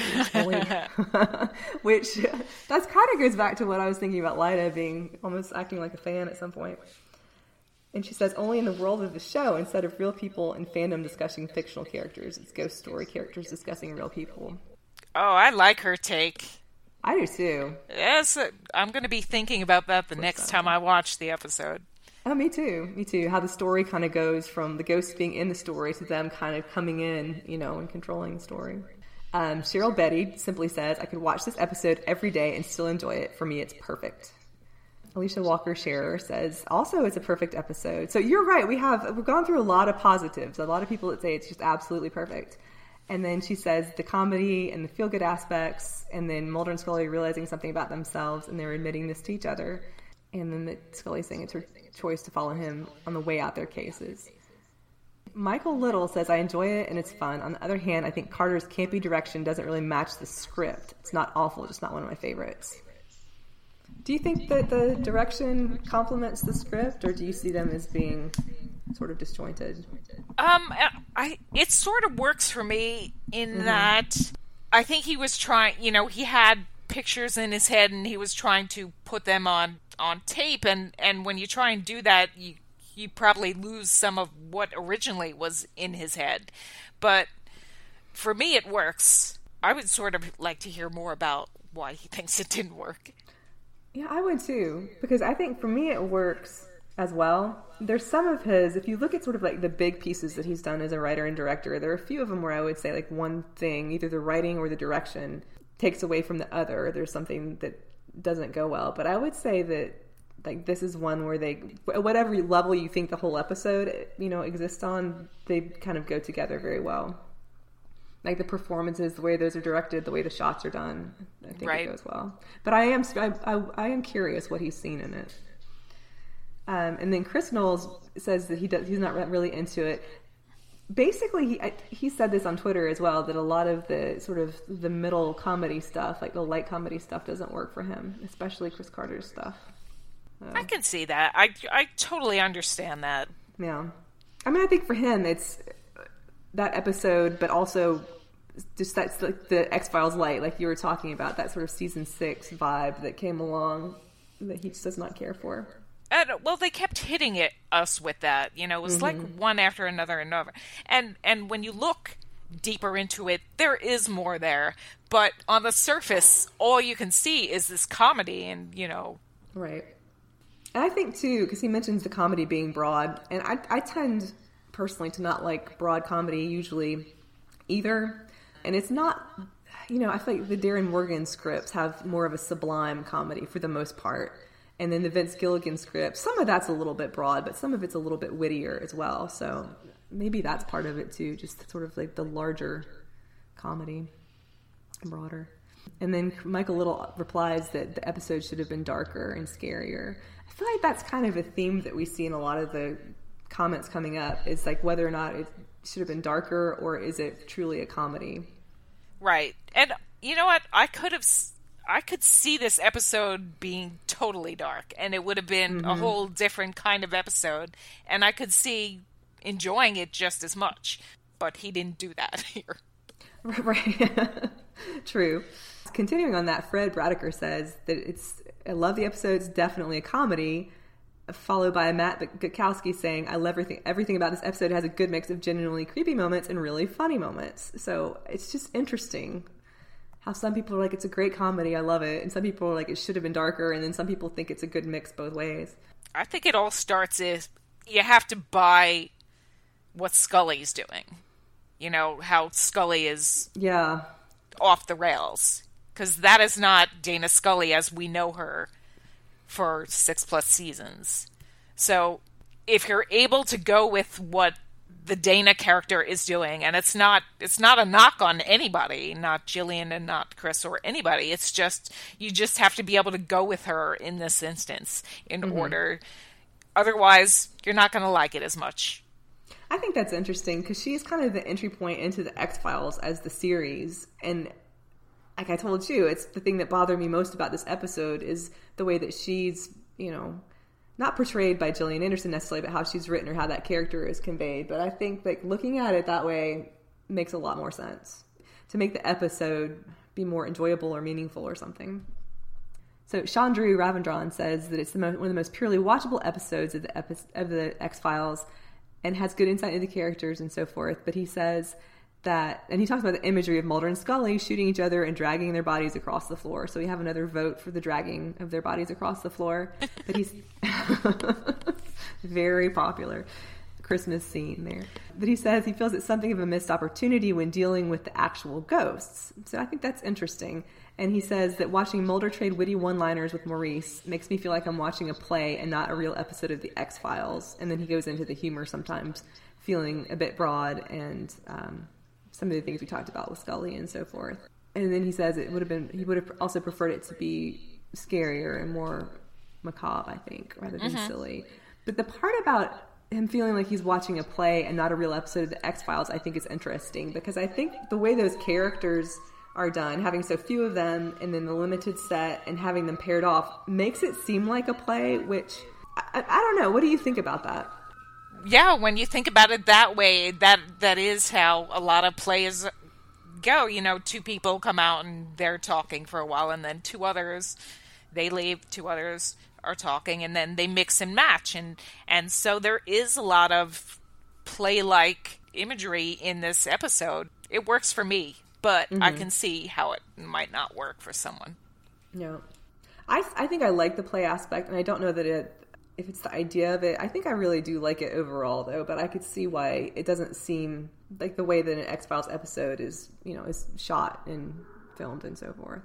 S2: Which, that's kind of goes back to what I was thinking about Lyda being almost acting like a fan at some point. And she says, only in the world of the show, instead of real people in fandom discussing fictional characters, it's ghost story characters discussing real people.
S3: Oh, I like her take.
S2: I do too.
S3: Yes, I'm going to be thinking about that the next time I watch the episode.
S2: Oh, me too. Me too. How the story kind of goes from the ghosts being in the story to them kind of coming in, you know, and controlling the story. Cheryl Betty simply says, I could watch this episode every day and still enjoy it. For me, it's perfect. Alicia Walker Scherer says, also it's a perfect episode. So you're right. We've gone through a lot of positives. A lot of people that say it's just absolutely perfect. And then she says the comedy and the feel-good aspects, and then Mulder and Scully realizing something about themselves, and they're admitting this to each other. And then Scully saying it's her choice to follow him on the way out their cases. Michael Little says, I enjoy it and it's fun. On the other hand, I think Carter's campy direction doesn't really match the script. It's not awful, just not one of my favorites. Do you think that the direction complements the script, or do you see them as being sort of disjointed?
S3: It sort of works for me in that I think he was trying, you know, he had pictures in his head and he was trying to put them on tape, and when you try and do that, you probably lose some of what originally was in his head. But for me, it works. I would sort of like to hear more about why he thinks it didn't work.
S2: Yeah, I would too, because I think for me it works as well. There's some of his, if you look at sort of like the big pieces that he's done as a writer and director, there are a few of them where I would say like one thing, either the writing or the direction, takes away from the other. There's something that doesn't go well. But I would say that like this is one where they, whatever level you think the whole episode, you know, exists on, they kind of go together very well. Like the performances, the way those are directed, the way the shots are done, I think it goes well. But I am curious what he's seen in it. And then Chris Knowles says that he's not really into it. Basically, he said this on Twitter as well, that a lot of the sort of the middle comedy stuff, like the light comedy stuff, doesn't work for him, especially Chris Carter's stuff.
S3: I can see that. I totally understand that.
S2: Yeah. I mean, I think for him, it's that episode, but also just that's like the X-Files light, like you were talking about, that sort of season 6 vibe that came along that he just does not care for.
S3: Well, they kept hitting us with that. You know, it was like one after another and another. And when you look deeper into it, there is more there. But on the surface, all you can see is this comedy and, you know.
S2: Right. And I think, too, because he mentions the comedy being broad, and I tend personally to not like broad comedy usually either. And it's not, you know, I feel like the Darren Morgan scripts have more of a sublime comedy for the most part. And then the Vince Gilligan script, some of that's a little bit broad, but some of it's a little bit wittier as well. So maybe that's part of it too, just sort of like the larger comedy, broader. And then Michael Little replies that the episode should have been darker and scarier. I feel like that's kind of a theme that we see in a lot of the comments coming up, is like whether or not it should have been darker or is it truly a comedy.
S3: Right. And you know what? I could see this episode being totally dark, and it would have been a whole different kind of episode, and I could see enjoying it just as much. But he didn't do that here.
S2: Right. True. Continuing on that, Fred Bradiker says that I love the episode. It's definitely a comedy. Followed by Matt Gutkowski saying, I love everything about this episode. It has a good mix of genuinely creepy moments and really funny moments. So it's just interesting how some people are like, it's a great comedy, I love it. And some people are like, it should have been darker. And then some people think it's a good mix both ways.
S3: I think it all starts is you have to buy what Scully's doing. You know, how Scully is off the rails. Because that is not Dana Scully as we know her for 6+ seasons. So if you're able to go with what the Dana character is doing, and it's not a knock on anybody, not Jillian and not Chris or anybody, it's just, you just have to be able to go with her in this instance in order. Otherwise, you're not going to like it as much.
S2: I think that's interesting because she's kind of the entry point into the X-Files as the series. And like I told you, it's the thing that bothered me most about this episode is the way that she's, not portrayed by Gillian Anderson necessarily, but how she's written or how that character is conveyed. But I think like looking at it that way makes a lot more sense to make the episode be more enjoyable or meaningful or something. So Chandru Ravindran says that it's one of the most purely watchable episodes of the X-Files and has good insight into the characters and so forth. But he says that, and he talks about the imagery of Mulder and Scully shooting each other and dragging their bodies across the floor. So we have another vote for the dragging of their bodies across the floor. But he's very popular Christmas scene there. But he says he feels it's something of a missed opportunity when dealing with the actual ghosts. So I think that's interesting. And he says that watching Mulder trade witty one-liners with Maurice makes me feel like I'm watching a play and not a real episode of the X-Files. And then he goes into the humor sometimes feeling a bit broad and some of the things we talked about with Scully and so forth. And then he says he would have also preferred it to be scarier and more macabre, I think, rather than silly. But the part about him feeling like he's watching a play and not a real episode of the X-Files, I think is interesting because I think the way those characters are done, having so few of them and then the limited set and having them paired off makes it seem like a play, which I don't know. What do you think about that?
S3: Yeah, when you think about it that way, that is how a lot of plays go. Two people come out and they're talking for a while, and then two others, they leave, two others are talking, and then they mix and match. And so there is a lot of play-like imagery in this episode. It works for me, but I can see how it might not work for someone.
S2: Yeah. I think I like the play aspect, and I don't know that if it's the idea of it. I think I really do like it overall, though, but I could see why it doesn't seem like the way that an X-Files episode is, is shot and filmed and so forth.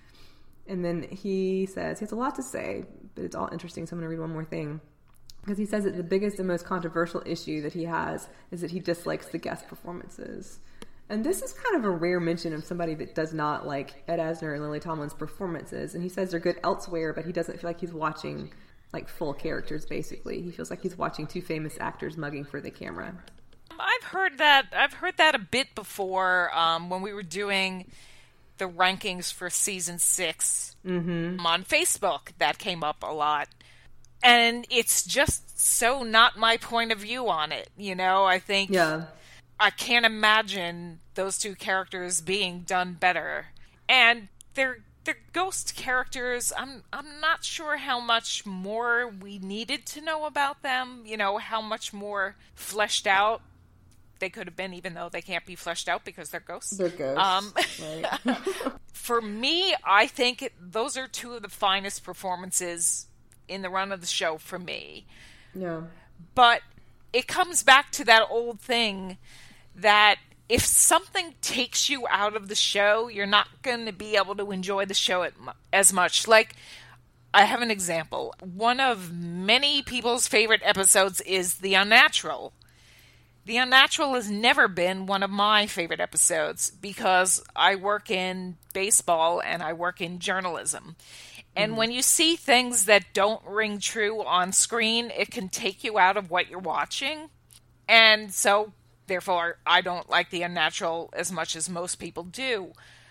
S2: And then he says, he has a lot to say, but it's all interesting, so I'm going to read one more thing. Because he says that the biggest and most controversial issue that he has is that he dislikes the guest performances. And this is kind of a rare mention of somebody that does not like Ed Asner and Lily Tomlin's performances. And he says they're good elsewhere, but he doesn't feel like he's watching like full characters, basically. He feels like he's watching two famous actors mugging for the camera.
S3: I've heard that a bit before when we were doing the rankings for season 6 on Facebook. That came up a lot. And it's just so not my point of view on it. I think I can't imagine those two characters being done better. And they're ghost characters. I'm not sure how much more we needed to know about them. How much more fleshed out they could have been, even though they can't be fleshed out because they're ghosts.
S2: They're ghosts. Right.
S3: For me, I think those are two of the finest performances in the run of the show for me.
S2: Yeah.
S3: But it comes back to that old thing that if something takes you out of the show, you're not going to be able to enjoy the show as much. Like, I have an example. One of many people's favorite episodes is The Unnatural. The Unnatural has never been one of my favorite episodes because I work in baseball and I work in journalism. And when you see things that don't ring true on screen, it can take you out of what you're watching. And so, therefore, I don't like The Unnatural as much as most people do.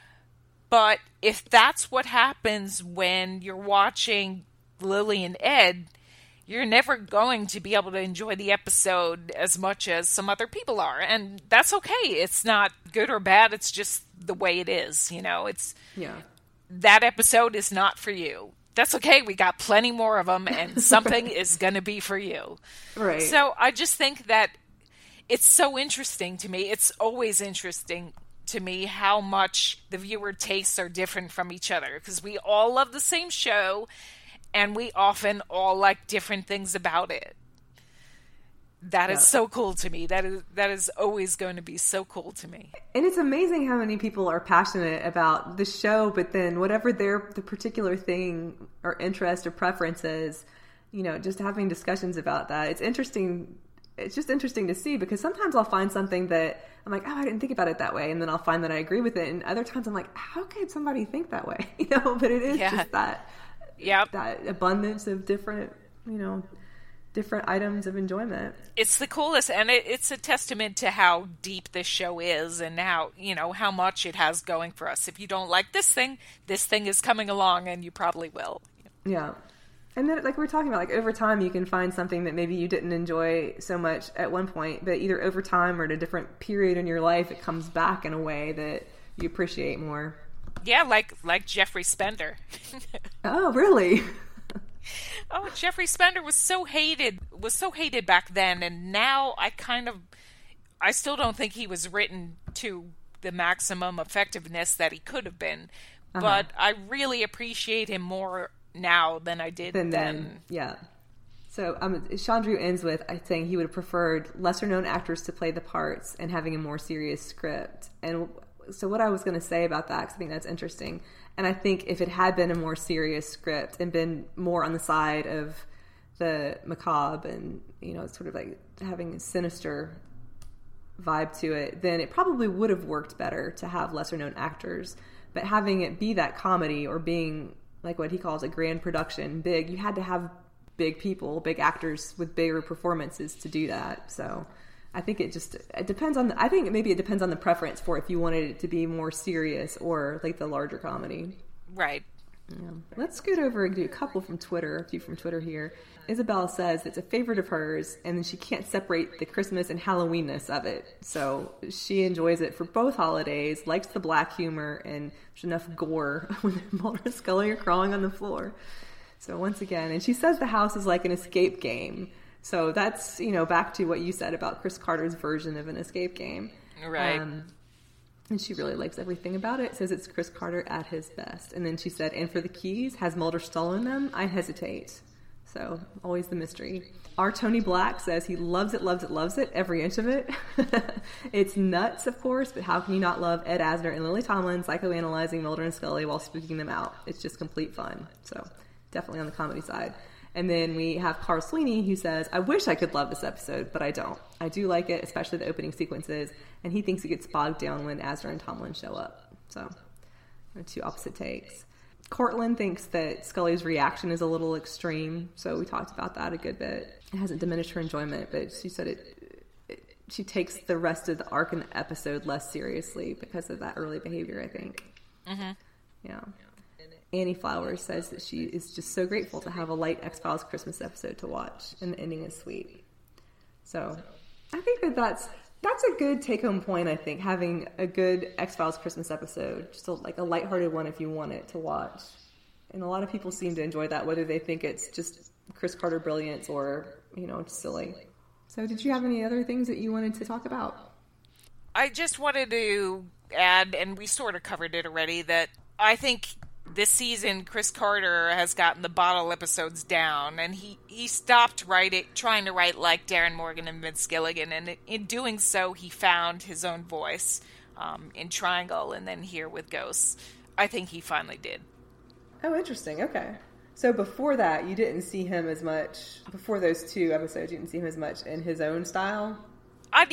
S3: But if that's what happens when you're watching Lily and Ed, you're never going to be able to enjoy the episode as much as some other people are. And that's okay. It's not good or bad. It's just the way it is. It's that episode is not for you. That's okay. We got plenty more of them, and something is going to be for you.
S2: Right.
S3: So I just think that it's so interesting to me. It's always interesting to me how much the viewer tastes are different from each other, because we all love the same show and we often all like different things about it. That is so cool to me. That is always going to be so cool to me.
S2: And it's amazing how many people are passionate about the show, but then whatever the particular thing or interest or preference is, just having discussions about that. It's interesting. It's just interesting to see, because sometimes I'll find something that I'm like, oh, I didn't think about it that way. And then I'll find that I agree with it. And other times I'm like, how could somebody think that way? But it is just that, that abundance of different, different items of enjoyment.
S3: It's the coolest, and it's a testament to how deep this show is, and how much it has going for us. If you don't like this thing is coming along, and you probably will.
S2: Yeah. And then, like we were talking about, like over time, you can find something that maybe you didn't enjoy so much at one point, but either over time or at a different period in your life, it comes back in a way that you appreciate more.
S3: Yeah, like Jeffrey Spender.
S2: Oh, really?
S3: Oh, Jeffrey Spender was so hated back then, and now I still don't think he was written to the maximum effectiveness that he could have been, but I really appreciate him more now than I did then.
S2: Yeah. So Chandru ends with saying he would have preferred lesser known actors to play the parts and having a more serious script. And so what I was going to say about that, because I think that's interesting, and I think if it had been a more serious script and been more on the side of the macabre and sort of like having a sinister vibe to it, then it probably would have worked better to have lesser known actors. But having it be that comedy, or being like what he calls a grand production, big, you had to have big people, big actors with bigger performances to do that. So I think it depends on I think maybe it depends on the preference for if you wanted it to be more serious or like the larger comedy.
S3: Right.
S2: Yeah. Let's scoot over and do a few from Twitter here. Isabel says it's a favorite of hers, and then she can't separate the Christmas and Halloweenness of it. So she enjoys it for both holidays, likes the black humor, and there's enough gore when Mulder and Scully are crawling on the floor. So once again, and she says the house is like an escape game. So that's, back to what you said about Chris Carter's version of an escape game.
S3: Right.
S2: And she really likes everything about it. Says it's Chris Carter at his best. And then she said, and for the keys, has Mulder stolen them? I hesitate. So always the mystery. Our Tony Black says he loves it, every inch of it. It's nuts, of course, but how can you not love Ed Asner and Lily Tomlin psychoanalyzing Mulder and Scully while spooking them out? It's just complete fun. So definitely on the comedy side. And then we have Carl Sweeney, who says, I wish I could love this episode, but I don't. I do like it, especially the opening sequences, and he thinks it gets bogged down when Asner and Tomlin show up. So, two opposite takes. Cortland thinks that Scully's reaction is a little extreme, so we talked about that a good bit. It hasn't diminished her enjoyment, but she said she takes the rest of the arc in the episode less seriously because of that early behavior, I think. Mm-hmm. Yeah. Annie Flowers says that she is just so grateful to have a light X-Files Christmas episode to watch, and the ending is sweet. So I think that's a good take-home point, I think, having a good X-Files Christmas episode, just like a lighthearted one if you want it to watch. And a lot of people seem to enjoy that, whether they think it's just Chris Carter brilliance or, it's silly. So did you have any other things that you wanted to talk about?
S3: I just wanted to add, and we sort of covered it already, that I think this season, Chris Carter has gotten the bottle episodes down, and he stopped trying to write like Darren Morgan and Vince Gilligan, and in doing so, he found his own voice in Triangle, and then here with Ghosts. I think he finally did.
S2: Oh, interesting. Okay. So before that, you didn't see him as much, before those two episodes, you didn't see him as much in his own style?
S3: I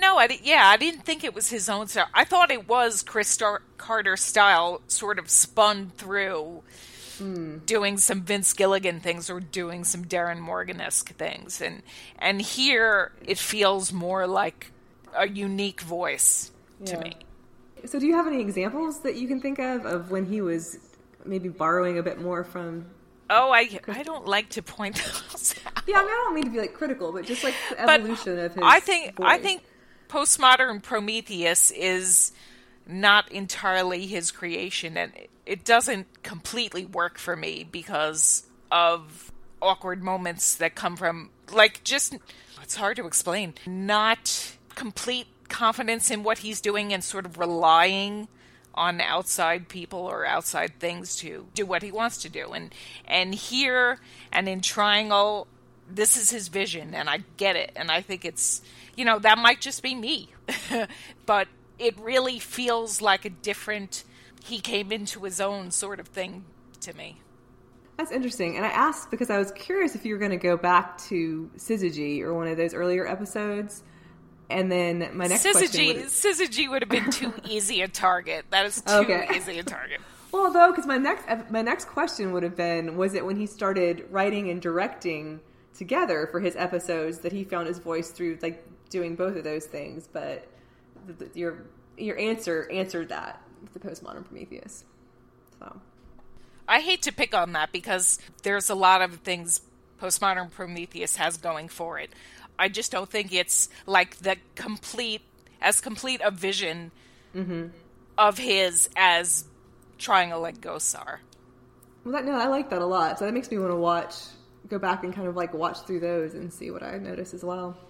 S3: didn't think it was his own style. I thought it was Chris Carter's style sort of spun through doing some Vince Gilligan things or doing some Darren Morgan-esque things. And here it feels more like a unique voice to me.
S2: So do you have any examples that you can think of when he was maybe borrowing a bit more from
S3: Oh, I don't like to point those out.
S2: Yeah, I mean, I don't mean to be like critical, but just like the evolution of his
S3: I think
S2: voice.
S3: postmodern Prometheus is not entirely his creation, and it doesn't completely work for me because of awkward moments that come from, like, just, it's hard to explain, not complete confidence in what he's doing and sort of relying on outside people or outside things to do what he wants to do. And here, and in Triangle, this is his vision, and I get it, and I think it's, that might just be me, but it really feels like a different, he came into his own sort of thing to me.
S2: That's interesting. And I asked because I was curious if you were going to go back to Syzygy or one of those earlier episodes. And then my next question
S3: Syzygy would have been too easy a target. That is too easy a target.
S2: Well, though, because my next question would have been, was it when he started writing and directing together for his episodes that he found his voice through, like, doing both of those things? But your answer answered that with the postmodern Prometheus. So
S3: I hate to pick on that because there's a lot of things postmodern Prometheus has going for it. I just don't think it's like the complete a vision of his as Triangle and Ghosts are.
S2: Well, I like that a lot. So that makes me want to go back and kind of like watch through those and see what I notice as well.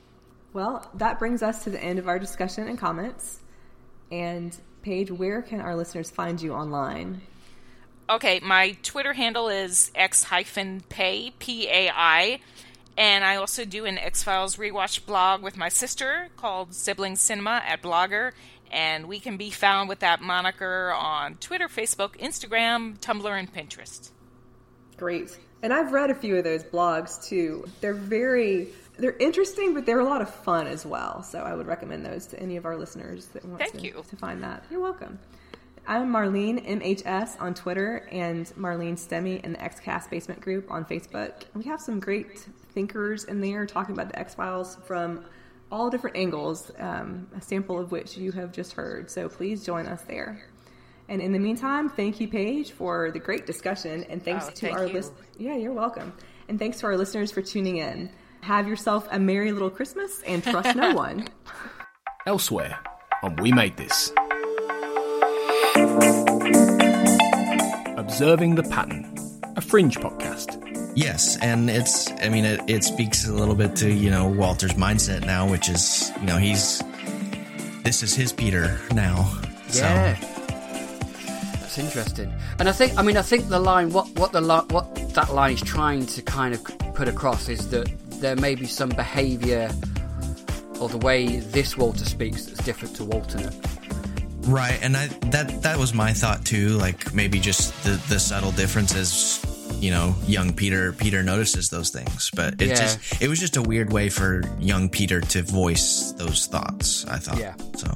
S2: Well, that brings us to the end of our discussion and comments. And Paige, where can our listeners find you online?
S3: Okay, my Twitter handle is x-pay, P-A-I, and I also do an X-Files rewatch blog with my sister called Sibling Cinema at Blogger, and we can be found with that moniker on Twitter, Facebook, Instagram, Tumblr, and Pinterest.
S2: Great. And I've read a few of those blogs, too. They're interesting, but they're a lot of fun as well. So I would recommend those to any of our listeners that want to find that. You're welcome. I'm Marlene, MHS, on Twitter, and Marlene Stemme in the XCast Basement Group on Facebook. We have some great thinkers in there talking about the X-Files from all different angles, a sample of which you have just heard. So please join us there. And in the meantime, thank you, Paige, for the great discussion. And thanks to our listeners. Yeah, you're welcome. And thanks to our listeners for tuning in. Have yourself a merry little Christmas and trust no one.
S4: Elsewhere on We Made This. Observing the Pattern, a Fringe podcast.
S5: Yes, and it speaks a little bit to, Walter's mindset now, which is, this is his Peter now.
S6: Yeah. So. That's interesting. And I think the line, what that line is trying to kind of put across is that there may be some behaviour or the way this Walter speaks that's different to alternate.
S5: Right, and that was my thought too, like maybe just the subtle differences, young Peter notices those things, but it was just a weird way for young Peter to voice those thoughts, I thought.
S6: Yeah.
S5: So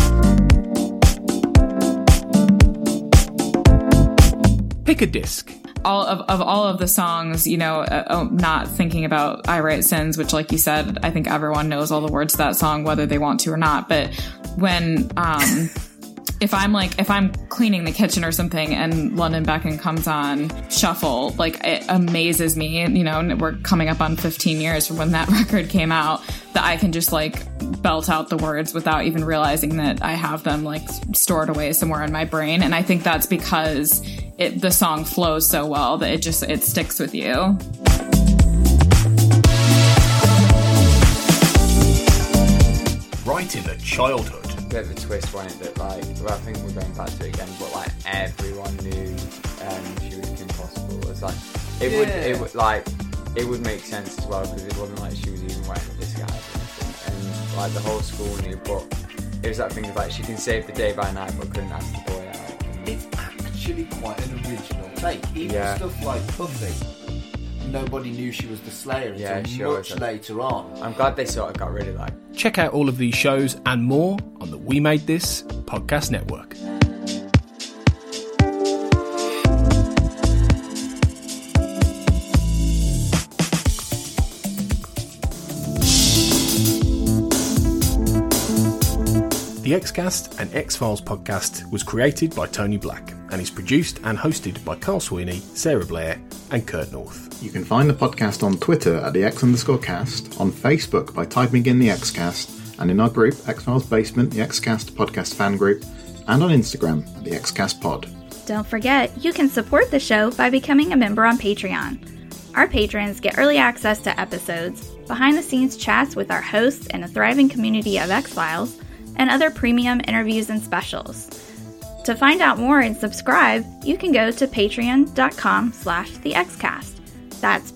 S4: Pick a disc.
S7: All of the songs, not thinking about I Write Sins, which, like you said, I think everyone knows all the words to that song, whether they want to or not. But when, if I'm cleaning the kitchen or something and London Beacon comes on shuffle, like, it amazes me. We're coming up on 15 years from when that record came out, that I can just belt out the words without even realizing that I have them stored away somewhere in my brain. And I think that's because the song flows so well that it sticks with you.
S4: Right in the childhood.
S8: Bit of a twist, wasn't it? That I think we're going back to it again, but everyone knew she was Kim Possible. It was it would make sense as well, because it wasn't like she was even wearing a disguise or anything, and the whole school knew. But it was that thing of she can save the day by night, but couldn't ask the boy out.
S9: It's actually quite an original take. Even stuff like Buffy, nobody knew she was the Slayer until much later on.
S8: I'm glad they sort of got rid of that.
S4: Check out all of these shows and more on the We Made This podcast network. The Xcast and X-Files podcast was created by Tony Black and is produced and hosted by Carl Sweeney, Sarah Blair and Kurt North.
S10: You can find the podcast on Twitter at the X_cast, on Facebook by typing in the Xcast, and in our group, X-Files Basement, the Xcast podcast fan group, and on Instagram at the Xcast Pod.
S11: Don't forget, you can support the show by becoming a member on Patreon. Our patrons get early access to episodes, behind-the-scenes chats with our hosts and a thriving community of X-Files, and other premium interviews and specials. To find out more and subscribe, you can go to patreon.com/thexcast. That's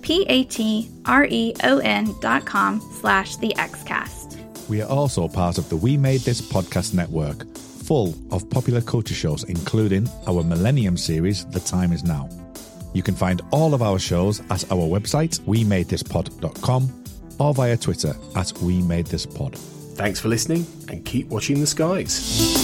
S11: patreon.com/thexcast.
S12: We are also part of the We Made This podcast network, full of popular culture shows, including our Millennium series, The Time Is Now. You can find all of our shows at our website, wemadethispod.com, or via Twitter at wemadethispod.
S4: Thanks for listening, and keep watching the skies.